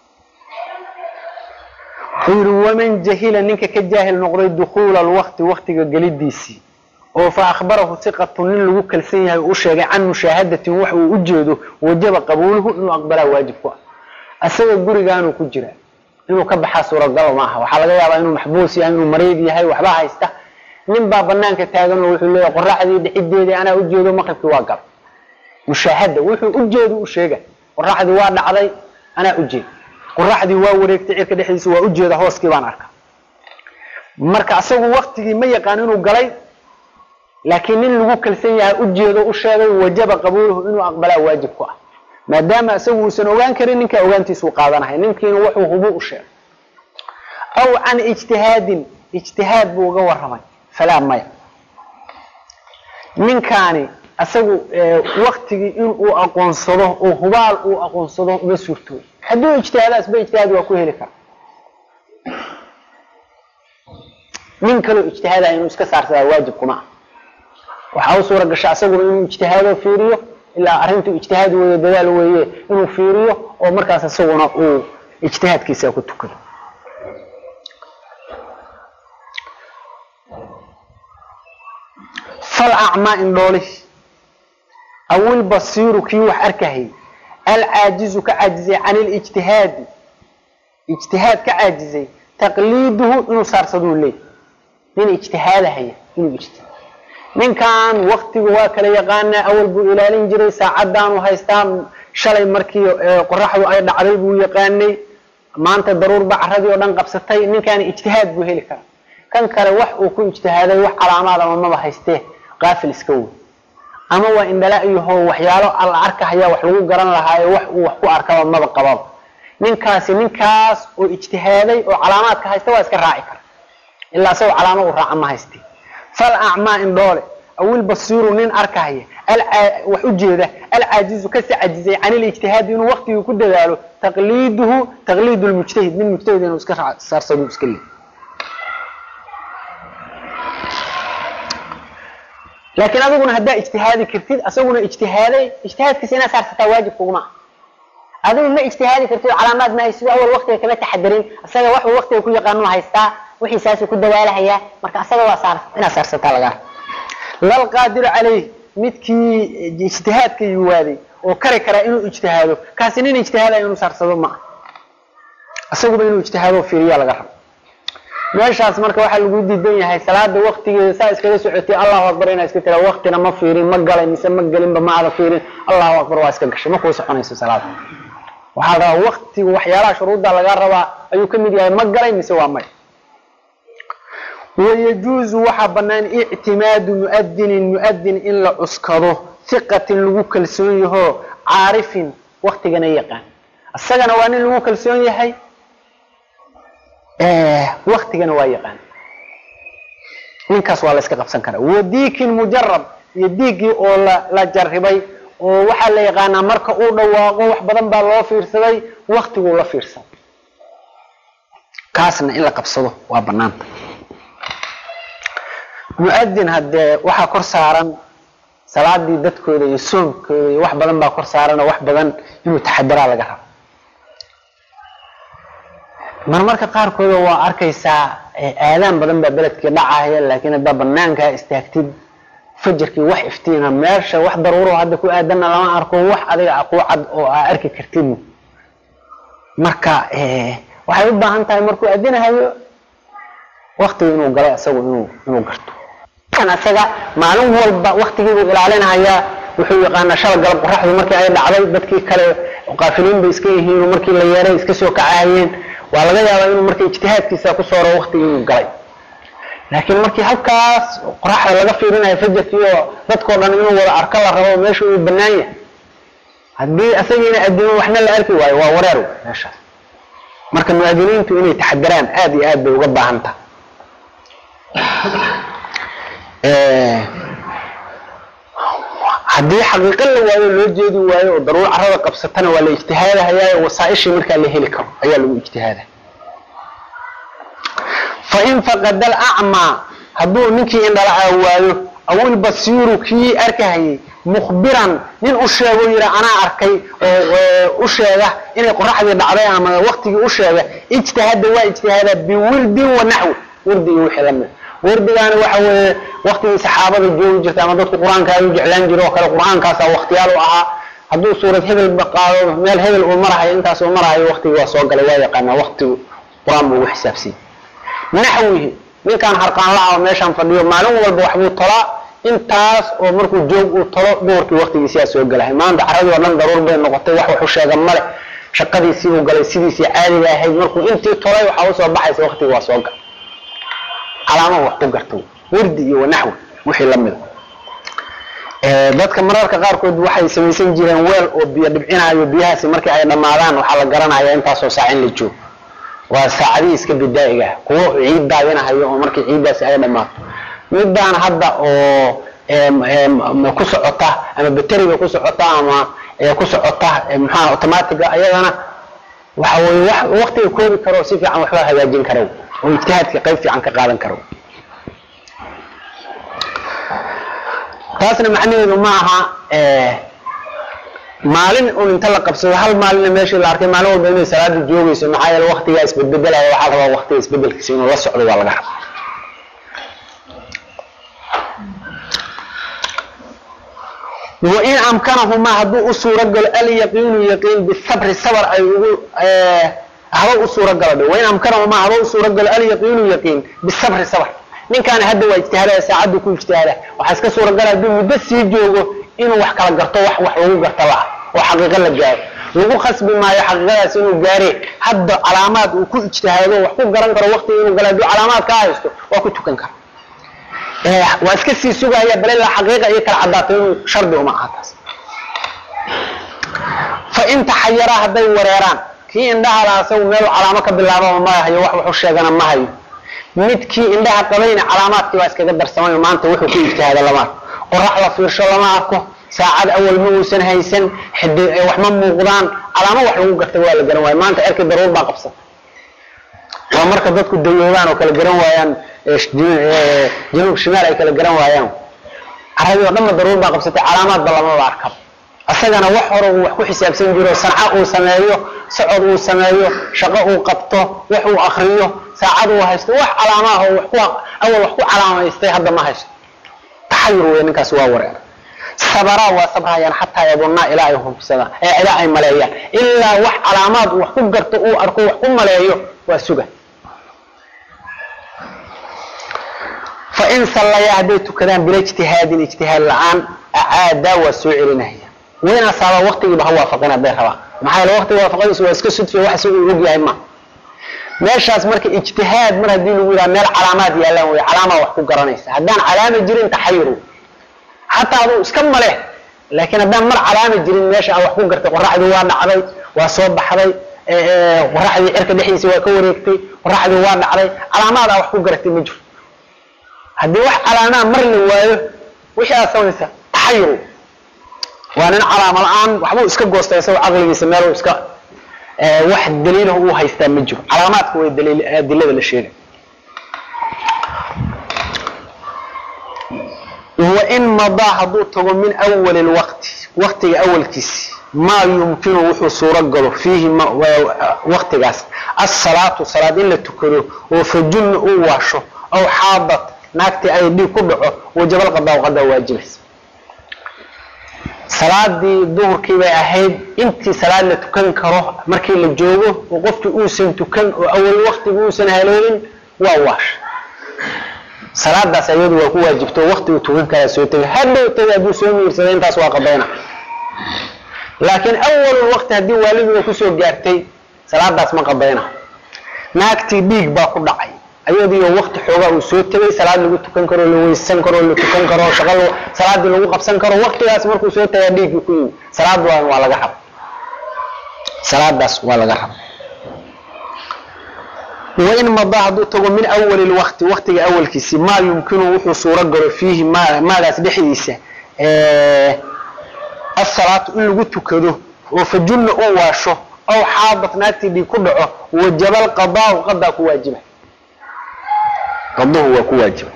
ومن جهل إنك كجاهل نقرأ دخول الوقت وقت قليل ديسي oo fa akhbarahu thiqatun in lagu kalsan yahay oo sheegay an mushahadati wax uu u jeedo wajaba qabuuluhu inuu aqbala waajib ku asaga gurigaanu ku jira inuu ka baxaa suuragal ma aha waxa laga yaabaa inuu maxbuus yahay inuu mareed yahay waxba haysta nin baa banaanka taagan oo wuxuu leeyahay qorraxdii dhixideedii ana u jeedo maqribkii waa gal mushahada wuxuu u jeedo u sheega qorraxdii waa dhacday ana u jeedo qorraxdii waa wareegtay cirka dhexdiisa waa u jeeda hooskii baan arkaa marka asagu waqtigii ma yaqaan inuu galay laakiin nin lagu kalsan yahay u jeedo u sheegay wajaba qabuuluhu inuu aqbalaa waajib ku ah maadaama asagu uusan ogaan karin ninka ogaantiisu qaadanahay ninkiina wuxuu hubu u sheegay aw an ijtihaadin ijtihaad buu uga waramay falaa maya ninkaani asagu waqtigii inuu aqoonsado oo hubaal uu aqoonsado ma suurto hadduu ijtihaadaas ba ijtihaad waa ku heli kara min kale ijtihaada inuu iska saarsadaa waajib kuma waxa uu suura gashay asagu inuu ijtihaado fiiriyo ilaa arintu ijtihaad weeye dadaal weeye inuu fiiriyo oo markaas asaguna uu ijtihaadkiisa ku tukado fal a'ma indolish awil basiru ki wax arkahay al aajizu ka aajizay an al ijtihaad ijtihaad ka aajizay taqliiduhu inuu saarsado leey min ijtihaadahay inuu ijtihaad ninkan waqtigu waa kala yaqaana awal buu ilaalin jiray saacadan u haystaan shalay markii qorraxdu ay dhacday buu yaqaanay maanta daruur bacradii oo dhan qabsatay ninkan ijtihaad buu heli kara kan kale wax uu ku ijtihaaday wax calaamad ama ma haystee qaafil iska weey ama waa indala iyo waxyaalo alla arkaya wax lagu garan lahaa wax uu wax ku arkaba ma qabab ninkaasi ninkaas oo ijtihaaday oo calaamad ka haysta waa iska raaci kara ilaa soo calaamad u raaca ma haystee فالأعمى إن دولة أو البصير من أركاهية وحجيدة العاجز كسعجزي عن الاجتهاد إنه وقت يكون ذلك تقليده تقليد المجتهد من المجتهد إنه صار صار صدوق سكلي لكن أقول هذا اجتهادي كرتيد أسوونه اجتهادي اجتهاد كسينا صار ستواجب فوق أقول ما اجتهادي كرتيد علامات ما يسوي أول وقت كما تحضرين أصلا واحد وقت يكون يقانون هايستا وحي ساسي ku dawaalahaya marka asaga waa saar ina saarsata laga lal qaadir alayh midkii ijtihaadka yuwaaday oo kare kara inuu ijtihaado kaasi nin ijtihaada inuu saarsado ma asagu inuu ijtihaado fiiriya laga rabo meeshaas marka waxa lagu diidan yahay salaada waqtigeeda saa iskaga socotay Allahu akbar ina iska tira waqtina ma fiirin ma galay mise ma galin ba ma aada fiirin Allahu akbar waa iska gashay ma ku soconayso salaada waxa la waqtiga waxyaalaha shuruudda laga rabaa ayuu kamid yahay ma galay mise waa may ويجوز وحبنان اعتماد مؤذن مؤذن إلا أسكره ثقة لغو كالسوني هو عارف وقت جنا يقان السجن وان لغو كالسوني هاي آه وقت جنا يقان من كسوة لسك قفصن كنا وديك المجرب يديك ولا لا جربي وحلا يقانا مركا أولا ووح بدن بالله فيرسدي وقت ولا فيرسد كاسنا إلا قبصده وبنان مؤذن هذا waxa kor saaran salaadii dadkooda iyo soonkooda wax badan baa kor saaran wax badan inuu taxadara laga rabo marmarka qaar kooda waa arkaysa aadan badan baa beledka dhacaya laakiin hada banaanka istaagtid fajrkii wax iftiina meesha wax daruuro hada ku aadana lama arko wax adiga aqoocad oo arki kartid marka ee waxay u baahan tahay markuu aadinayo waqti inuu galay asagu inuu inuu garto kan asaga maalin walba waqtigiiba ilaalinaya wuxuu yaqaan shal galab qorraxdu markii ay dhacday dadkii kale qaafiliin bay iska yihiin markii la yeeray iska soo kacaayeen waa laga yaabaa inuu markii ijtihaadkiisa ku soo roo waqtigii inuu galay laakiin markii halkaas qorraxda laga fiirinayo fajrkiyo dadkoo dhan inuu wada arka la rabo meesha uu banaan yahay hadii asagiina adimo waxna la arki waayo waa wareer meeshaas marka muadiniintu inay taxadaraan aad iyo aad bay uga baahan tahay hadii xaqiiqo la waayo loo jeedi waayo oo daruur carada qabsatana waa la ijtihaadayaa wasaa'ishi marka la heli karo ayaa lagu ijtihaada fa in faqad al a'ma haduu ninkii indhala waayo awil basiru ki arkahay mukhbiran nin u sheego yira ana arkay oo u sheega inay qorraxdii dhacday ama waqtigii u sheega ijtihaada waa ijtihaada bi wirdi wa nahwi wirdi wixii lamid وردان waxa waqti saxaabada joogi jirtay ama dadku quraanka ay jeclaan jireen oo kale quraankaas waqtiyaal u ahaa hadduu suurad hebel baqaado meel hebel uu marahayo intaas uu marahayo waqtiga waa soo galay waa yaqaana waqtigu quraan buu xisaabsi naxwihi ninkan harqaan laa meeshan fadhiyo maalin walba wax buu tolaa intaas oo markuu joog uu tolo doorkii waqtigiisa soo galay maanta caradu waa dhan daruur bay noqotay wax wuxuu sheegay male shaqadiisii uu galay sidiisii caadiga ahayd markuu intii tolay waxa uu soo baxay waqtiga waa soo galay calaamad wax ku garto wardi iyo naxwi wixii la mid ee dadka mararka qaar kood waxay sameeysan jireen weel oo biyo dhibcinayo biyahaasi markii ay dhamaadaan waxa la garanayaa intaas oo saac in la joogo waa saacadii iska bidaayiga kuwa ciid daadinayo oo markii ciidaas ay dhamaato midaan hadda oo ee ku socota ama batteriga ku socota ama ee ku socota maxaa automatic ayadana waxa way wax waqtiga koobi karo si fiican wax loo hagaajin karo oo ijtihaadka qayb fiican ka qaadan karo taasna macnaheedu ma aha ee maalin oo inta la qabsado hal maalin meeshii la arkay maalin walba inay salaad joogayso maxaa yeelay waqtiga isbeddelaya waxa la rabaa waqtiga isbeddelkiisa inuu la socdo waa laga rabaa وإن أمكنهما هدو أسورة قل اليقين يقين بالصبر الصبر أي هذا أسورة قل وإن أمكنهما هدو أسورة قل اليقين يقين بالصبر الصبر من كان هدو اجتهاده ساعده كل اجتهاده وحسك سورة قل هدو مدس يجوغو إنه وحكا لقرطه وح وحوه قرطه الله وحقيقا لجاوه وقو خصب ما يحقيقا سنو قاري هدو علامات وكل اجتهاده وحكو قران كرو وقت إنه قل هدو علامات كايستو وكو تكن كرو واسكسي سوغا هي بلال الحقيقه هي كعداتين شرط وما عطاس فان تحيرا هدي وريران كي عندها لا سو ميل علامه بالله ما هي wax wuxuu sheegana ma hayo midkii indhaha qabayna calaamaadkii waa iskaga darsamay maanta wuxuu ku ijtihaada lama qorax la fiirsho lama arko saacad awal ma uusan haysan xidid wax ma muuqdaan calaamo wax lagu gartay waa la garan waay maanta erkay daruur baa qabsan waa marka dadku dayoobaan oo kala garan waayaan جنوب شمال أي كلا جرام وياهم عربي ودم ضروري بقى بس علامات بالله ما أركب أصلا وحور وحكو حساب سنجرو صنعاء وسمايو سعود وسمايو شقاء وقبطه وحو آخريه ساعد وهيست وح علامات وحكو أول وحكو علامة يستي هذا ما هيست تحيروا يعني كسوا ورا صبرا وصبرا يعني حتى يظن إلههم سما إله ملايين إلا وح علامات وحكو قرطو أركو وحكو ملايين وسجى فإن صلى يهديت كلام بلا اجتهاد الاجتهاد الآن أعاد وسعر نهي وين صار وقت يبقى هو وافقنا بها ما هي الوقت وافقنا سوى اسكسد في واحد سوى يوجي ما ماشي اسمك اجتهاد من الدين ولا مال علامات يا له علامه وحكو قرنيس هدان علامه جرين تحيروا حتى هذا اسكمله لكن هدان مر علامه جرين ماشي او وحكو قرتي قراحدي waa dhacday waa soo baxday ee qaraxdii cirka dhixdiisa waa ka wareegtay qaraxdii waa dhacday calaamada wax ku gartay ma jiro هدي واحد علامة مر لوايه وش أسويسه تحيروا وأنا علامة الآن وحبوا إسكا جوستا يسوي عقلي يسميه إسكا اه واحد دليل هو هيستمجه علامات هو الدليل الدليل للشيء وإن مضى حضوته من أول الوقت وقت أول كيس ما يمكن وحو صورة قلو فيه وقت قاس الصلاة صلاة إلا تكره وفجن أواشو أو حاضت naagti ay dhig ku dhaco wajibal qadaa qada waajibis salaadii duhurkii bay ahayd intii salaad la tukan karo markii la joogo oo qofkii uu san tukan oo awal waqtigu uu san haleelin waa waash salaadaas ayadu waa ku waajibto waqtigu tukan kara soo tagay hadhow tagay buu soo miirsaday intaas waa qadayna laakiin awal waqti hadii waalidiga ku soo gaartay salaadaas ma qadayna naagti dhig baa ku dhacay ayadoo waqti xoogaa uu soo tagay salaad lagu tukan karo la weysan karo la tukan karo shaqo salaad lagu qabsan karo waqtigaas markuu soo tagay dhig ku yimid salaad waa laga xab salaadaas waa laga xab وإن مضى حضوته من أول الوقت وقت أول كيس ما يمكنه وحو صورة قلو فيه ما ما لا تبحيسه اه الصلاة اللي قلت كده وفجن أواشو أو حاضت ناتي بكبعه وجبل قضاء وقضاء كواجبه قضوه هو كواجب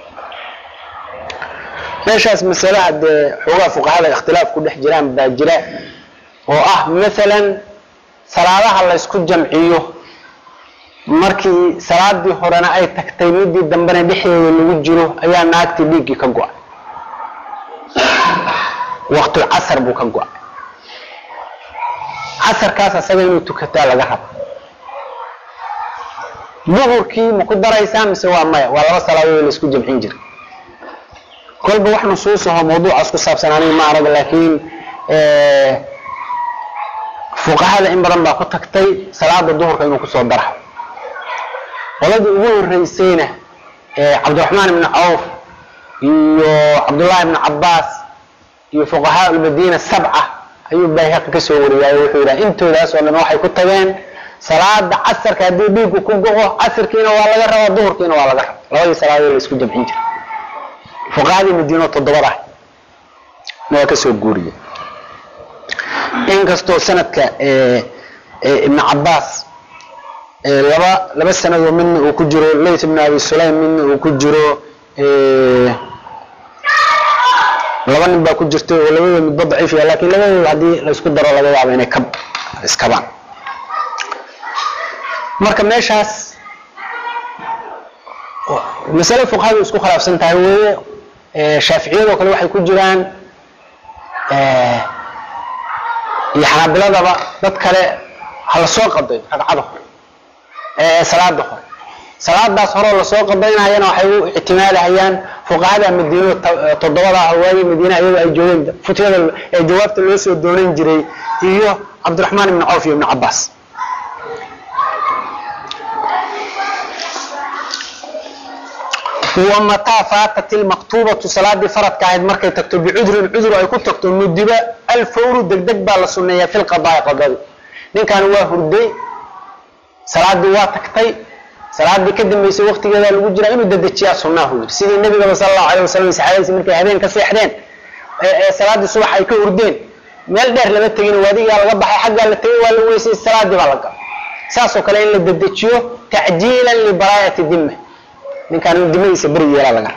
ليش مسألة عند حقوق فقهاء الاختلاف كل حجران باجراء واه مثلا صلاة الله يسكت جمعيه markii salaadii horena ay tagtay midii dambana dhixeeda lagu jiro ayaa naagti dhigi ka go'ay waqti asr buu ka go'ay عصر كاس أسجنه تكتال لجحب ظهر كي مقدر يسام سواء ما ولا وصل أول يسكت جمع حنجر كل بوح نصوصها موضوع أسكت ساب سنانين ما أعرف لكن اه فقهاء الإمبران باقو تكتي صلاة الظهر كانوا كسوا درح ولد أبوه الرئيسين اه عبد الرحمن بن عوف عبد الله بن عباس فقهاء المدينة السبعة أيوب بايهق كسوري يا وحيدا انتو داس ولا نوحي كتبين صلاة عصر كادي بيكو كوغو عصر كينا ولا غير الظهر كينا ولا غير لوي صلاة اللي اسكو جمعين جري فقهاء المدينة تضبره ما كسوري إن كستو سنة اه اه ابن عباس اه لبا لبا سنة منه وكجرو ليث بن أبي سليم منه وكجرو اه لبا نبا كجرتو ولبا مد ضعيف لكن لبا هدي لا isku daro laga yaabo inay kab iskabaan marka meeshaas mas'ala fuqaha isku khilaafsan tahay weeye ee Shaafiiciyadu kale waxay ku jiraan ee yaxaabiladaba dad kale hal soo qaday ragcado ee salaada hore salaadaas hore la soo qadaynayana waxay u ihtimaalahayaan fuqahada Madiina todobada hawaayi Madiina ayuu ay joogeen futiyada ee jawaabta loo soo doonan jiray iyo Abdurrahman ibn Auf ibn Abbas ومتى فاتت المكتوبة صلاة فرض كاهد مركي تكتب بعذر عذر أي كنت تكتب مدبة الفور دقدق بالسنية في القضاء قضاء من كان هو هردي صلاة دوا تكتي صلاة دي كدم بيسي وقت كذا الوجرة إنه ددتشيا سناه سيدي النبي صلى الله عليه وسلم سحادي مركي هذين كسيحدين صلاة الصبح أي كوردين مال دير لما تجين وادي قال قبح حق قال تي ولا ويسي الصلاة دي بالقى ساسو كلين لددتشيو تعجيلا لبراية الذمة من كانوا الدماء يسبري يلا لقى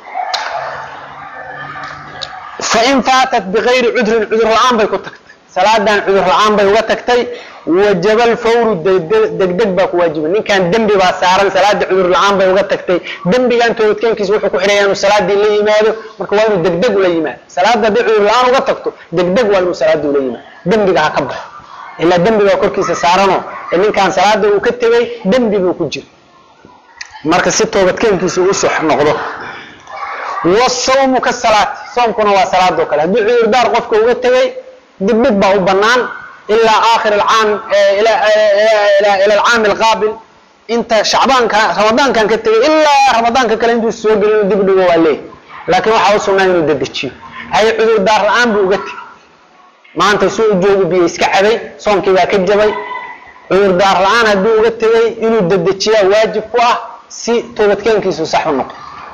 فإن فاتت بغير عذر عذر العام بيكون صلاة دان عذر العام بيوتكتي وجب الفور دقدق باك واجب إن كان دنبي باسارا صلاة عذر العام بيوتكتي دنبي كان توتكين كيسوحوا كحريان والصلاة دي اللي يمادو مركوانو دقدق ولا يماد صلاة دي عذر العام وتكتو دقدق ولا صلاة دي ولا يماد دنبي قاها كبح إلا دنبي باكور كيس سارانو إن كان صلاة دي وكتبي دنبي بوكجر marka si toobadkeenkiisu u soo noqdo wasawmu ka salaat soomkuna waa salaado kale hadii cudur daar qofka uga tagay dibmid baa u banaan ila aakhir al-aam ila ila ila al-aam al-qabil inta shacbaan ka ramadaan kan ka tagay ila ramadaan ka kale intuu soo galin dib dhigo waa leey laakiin waxa uu sunnaa inuu dedejiyo ay cudur daar la'aan buu uga tagay maanta soo joogo biyo iska caday soomkii baa ka jabay cudur daar la'aan hadii uga tagay inuu dedejiyo waajib ku ah سي توبتكين كيسو صح النقط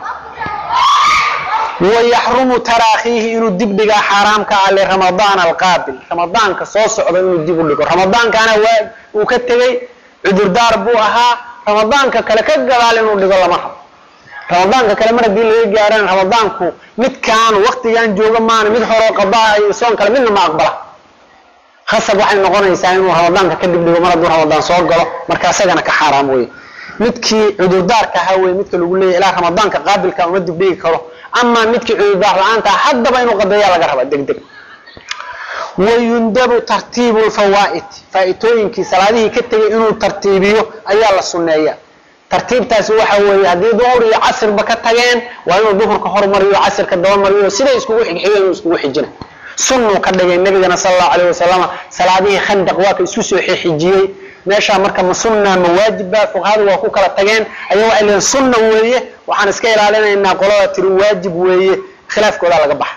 ويحرم تراخيه إنه دبدقى حرام كعلى رمضان القابل رمضان كصوص عضو إنه دبدقى رمضان كان وكتبي عذر دار بوها رمضان ككلكك قال إنه دقى الله مرحب رمضان ككلمة دي اللي يجارين رمضان كو مت كان وقت يان جوجا مان مت حرو قضاء يسون كلمة ما أقبله خاصة واحد نقول إنسان رمضان ككدبدقى مرة رمضان صور قاله مركزنا كحرام وي midkii cudurdaarka haway midka lagu leeyahay ilaa ramadaanka qaabilka uma dibdhigi karo ama midkii cudurdaar la'aanta haddaba inuu qadayaa laga raba degdeg wayundabu tartiibu alfawaa'id faa'itooyinkii salaadihii ka tagay inuu tartiibiyo ayaa la sunneeyaa tartiibtaasi waxa weeye haddii duhur iyo casrba ka tageen waa inuu duhurka hormariyo casrka daba mariyo sida iskugu xigxigeen iskugu xijina sunnu ka dhigay nabigana sallallahu alayhi wasallam salaadihii khandaq waa ka isku soo xijiyay meesha marka sunna ma waajiba fuqahaadu waa ku kala tageen ayuu waxay leeyihiin sunna weeye waxaan iska ilaalinaynaa qolada tiri waajib weeye khilaafkooda laga baxa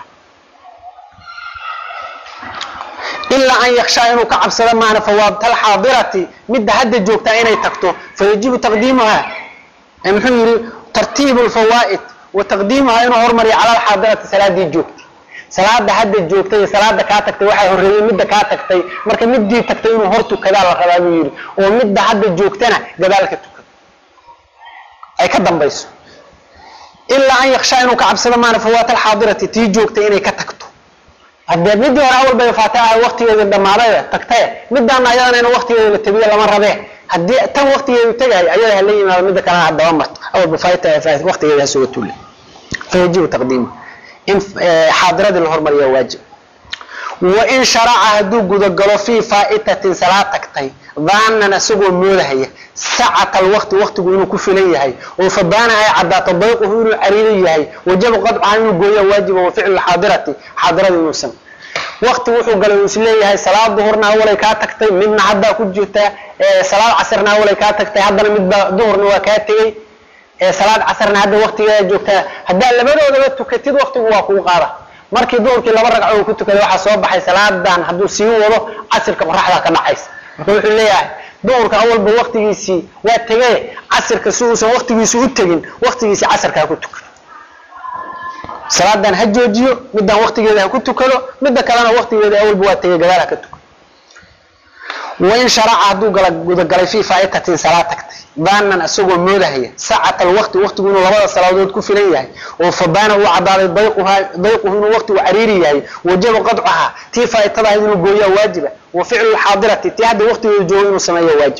illa an yakhsha inuu ka cabsado maana fawaabatal haadirati midda hadda joogta inay tagto fayajibu taqdiimaha muxuu yiri tartiibu alfawaa'id wa taqdiimaha inuu hormariyo ala alhaadirati salaadii joogta salaada hadda joogtay salaada ka tagtay waxa horeeyay midda ka tagtay marka midii tagtay inuu hortu kada la rabaa buu yiri oo midda hadda joogtana gadaalka tukad ay ka dambayso illa an yakhsha inuu ka cabsado maana fawaat alhaadirati tii joogtay inay ka tagto hadda midii hore awal bay faataha waqtigeeda dhamaaday tagtay midaan ayadana inuu waqtigeeda la tabiyo lama rabe hadii tan waqtigeeda tagay ayada hal yimaado midda kale hadaba marto awal bafaayta faayta waqtigeeda soo tuulay fayajibu taqdiimu إن حاضرة الهرمرية واجب وإن شرع هدو قد قلو في فائتة صلاتكتي ظاننا سقو مولهي ساعة الوقت وقت قلو كفليه هي وفضانا هي عدا تضيقه إنو عريريه هي وجب قطع عنه قوية واجب وفعل الحاضرة حاضرة المسلم وقت وحو قالوا يسليه هي صلاة ظهرنا أولا كاتكتي من عدا كجوتا صلاة عصرنا أولا كاتكتي عدا من ظهرنا وكاتي صلاة عصرنا هذا وقت جوتا هذا اللي بدو دبتو كتير وقت واقو قارة markii duurkii laba ragco ku tukaday waxa soo baxay salaadan haduu sii wado casirka qoraxda ka dhacays marka wuxuu leeyahay duurka awalba waqtigiisii waa tagay casirka suusan waqtigiisii u tagin waqtigiisii casirka ku tukado salaadan ha joojiyo midaan waqtigeeda ku tukado midda kalena waqtigeeda awalba waa tagay gadaal ka tukado وإن شرع هدو قد قال في فائتة صلاتك ظانا أسوق مولهي ساعة الوقت وقت قلنا لبدا الصلاة كفليه وفبانا وعدال ضيقها ضيقه من وقت وعريريه وجب قطعها تي فائتة هذه القوية واجبة وفعل الحاضرة تي هذا وقت الجوين وسمية واجب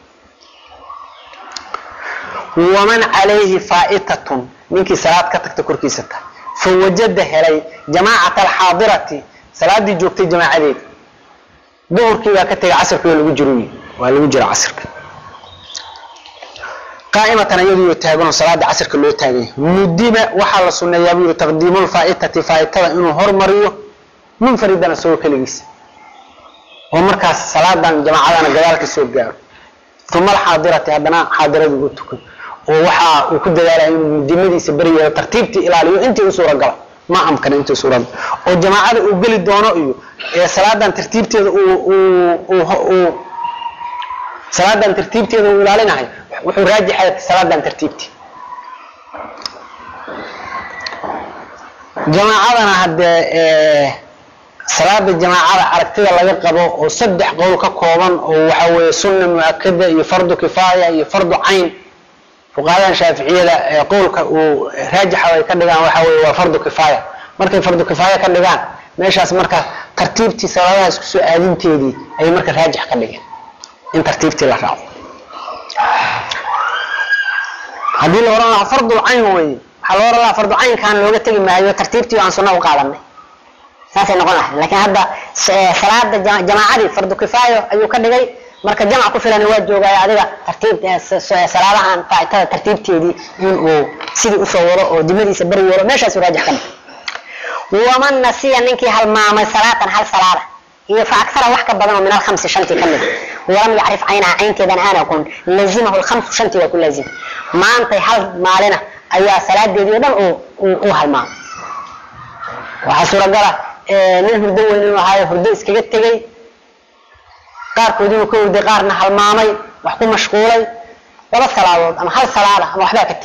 ومن عليه فائتة منك صلاة كتك تكر كيستها فوجد هلي جماعة الحاضرة صلاة دي جوكتي جماعة دي دور كذا كتير عصر كذا اللي بيجروني واللي بيجرى عصر قائمة يدي يتابعون صلاة عصر كله يتابعون مديمة وحال السنة يبي تقديم الفائتة فائتة إنه هر مريو منفردنا سوى كليس ومركز صلاة جماعة جلالك السوق جار ثم الحاضرة هذنا حاضرة قلتك ووحى وكل ذلك مديمة سبرية ترتيبتي إلى اليوم أنت وصورة قلب ما أمكن أنت صورة والجماعة وقل الدونو إيه صلاة ترتيبتي و و و صلاة ترتيبتي ولا لنا هاي وراجع صلاة ترتيبتي جماعة أنا هاد إيه صلاة الجماعة عرفتي الله يقبض وصدق قولك كومن وحوي سنة مؤكدة يفرض كفاية يفرض عين فقهاء شافعية قولك وراجح ويكدغان وحوي وفرض كفاية markay fardu kifaaya ka dhigaan meeshaas marka tartiibti salaadaha isku soo aadinteedii ay marka raajix ka dhigeen in tartiibti la raaco hadii la oran fardu ayn way waxa la oran fardu ayn kan looga tagi maayo tartiibti aan sunna u qaadanay saasay noqon lahayd laakiin hadda salaada jamaacadi fardu kifaaya ayuu ka dhigay marka jamaac ku filan waa joogay adiga tartiibta salaadahan faa'iidada tartiibteedii in uu sidii u soo waro oo dimadiisa bari waro meeshaas raajix ka dhigay ومن نسي منك هالمام صلاة هل صلاة هي فأكثر وحكة بدنه من الخمس شنتي كله ولم يعرف عينها عين كذا أنا أكون لزمه الخمس شنتي وكل لازم ما أنت هل مالنا أي صلاة دي دي أو أو هالمام وحصور قرأ من هردو إنه هاي هردو إسكجت تجي قار كودين كود قارنا هالمامي وحكون مشغولي ولا صلاة أما هل صلاة أما وحدة كتي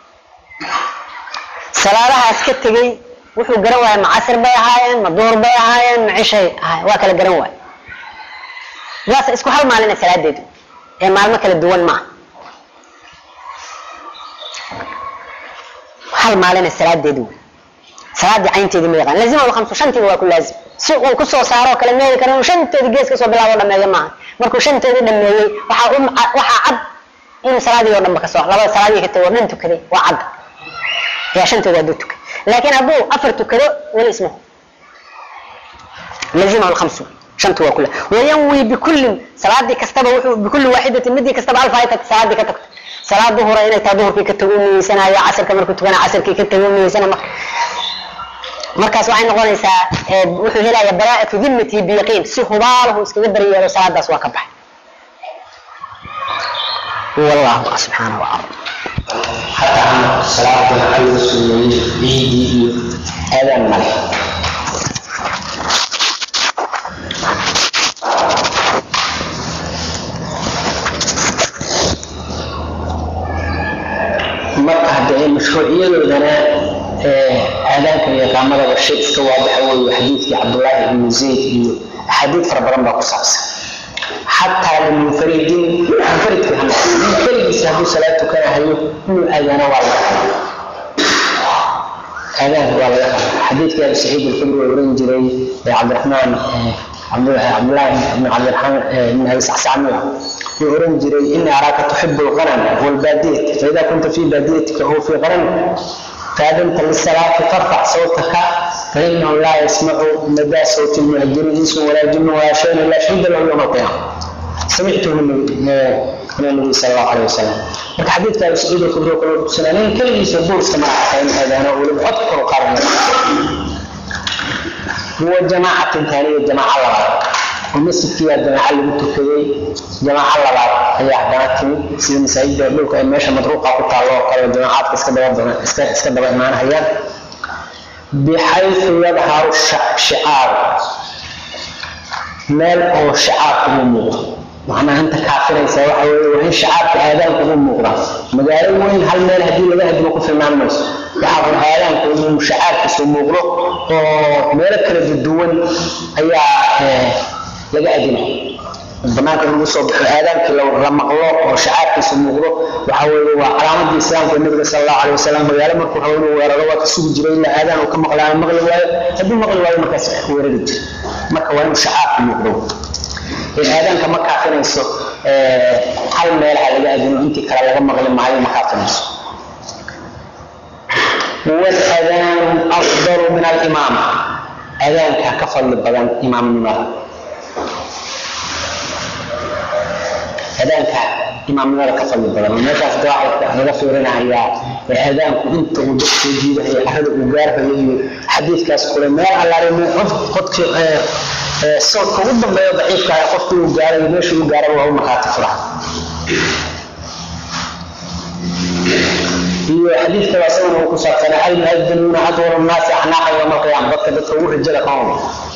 صلاة إسكجت تجي wuxuu garan waayay macasir bay ahaayeen ma door bay ahaayeen macishay waa kala garan waayay waas isku hal maalin salaadeedu ee maalmo kala duwan ma hal maalin salaadeedu salaadi caynteedu ma yaqaan laazim waa khamsu shantii waa ku laazim si uu ku soo saaro kala meeyay karo shanteedu gees ka soo bilaabo dhameeyo ma markuu shanteedu dhameeyay waxa waxa cad in salaadii oo dhanba ka soo laba salaadii ka tawo dhan tukaday waa cad ya shanteedu waa tukay لكن أبوه أفرت كذا ولا اسمه لازمه الخمس شنطة كلها وينوي بكل صلاة كستبه بكل واحدة مدي كستبه ألف آية صلاة كتكت صلاة ظهر إلى تظهر كي كتقومي سنة يا عصر كما كنت أنا عصر كي كتقومي سنة مركز وعين غني سا وحو هلا يا براءة ذمتي بيقين سهواله اسكبري يا صلاة داس وكبح والله سبحانه وتعالى حتى أن الصلاة على السنة هذا الملك مرة هذه المشروعية لنا هذاك اللي قام هذا الشيء واضح أول حديث عبد الله بن زيد حديث ربنا قصص حتى المنفردين منفرد في منفرد يسهل صلاته كان هي من أذان والله أذان والله حديث كان سعيد الخدري والرنجري عبد الرحمن عبد الله بن عبد الرحمن بن أبي سعسعنة والرنجري إني أراك تحب الغنم والبادية فإذا كنت في باديتك أو في غنم فأذنت للصلاة فارفع صوتك فإنه لا يسمع مدى صوت المؤذن إنس ولا جن ولا شيء إلا شهد له يوم القيامة. سمعته من النبي صلى الله عليه وسلم. الحديث كان يسعد الخبر كل سنين كل يسبور سماع فإن أذانه ولم أذكر قرن. هو جماعة ثانية جماعة الله ومسك فيها الجماعة اللي متكلي جماعة الله هي أحداثي في مساجد يقولك إن ماشى مدروقة قطع الله قال الجماعات كسكبوا كسكبوا معنا هي بحيث يظهر الشعار مال أو شعار أمور معناها أنت كافر يسوي وين شعار في آذان أمور مجال وين هل مال هدي ولا هدي موقف المعنوس يعرف آذان أمور شعار في أمور مالك الدول هي laga adino banaanka lagu soo baxo aadaanka la maqlo oo shacabkiisa muuqdo waxa weeye waa calaamadii islaamka nabiga sallallahu alayhi wasallam magaalo markuu hawlo weeraro waa ka sugi jiray ilaa aadaan uu ka maqlaan maqli waayo hadii maqli waayo markaas weerari jiray marka waa inuu shacabka muuqdo ee aadaanka ma kaafinayso ee hal meel laga adino intii kala laga maqli maayo ma kaafinayso والأذان أفضل من الإمام أذان كفل بدن إمام النمر أذانك إمام النار كفل بالبلد ما شاف داعي هذا في رنا هي أذانك أنت ودك جيبه هي أحد وجارها هي حديث كاس كل ما على رمي حفظ خد صوت قرب ما ضعيف كا قفت وجاره ماشي وجاره وهو مخاطف راح في حديث كواسون هو كسر سنة هل يؤذنون أدور الناس أعناق يوم القيامة بكرة تروح الجل قوم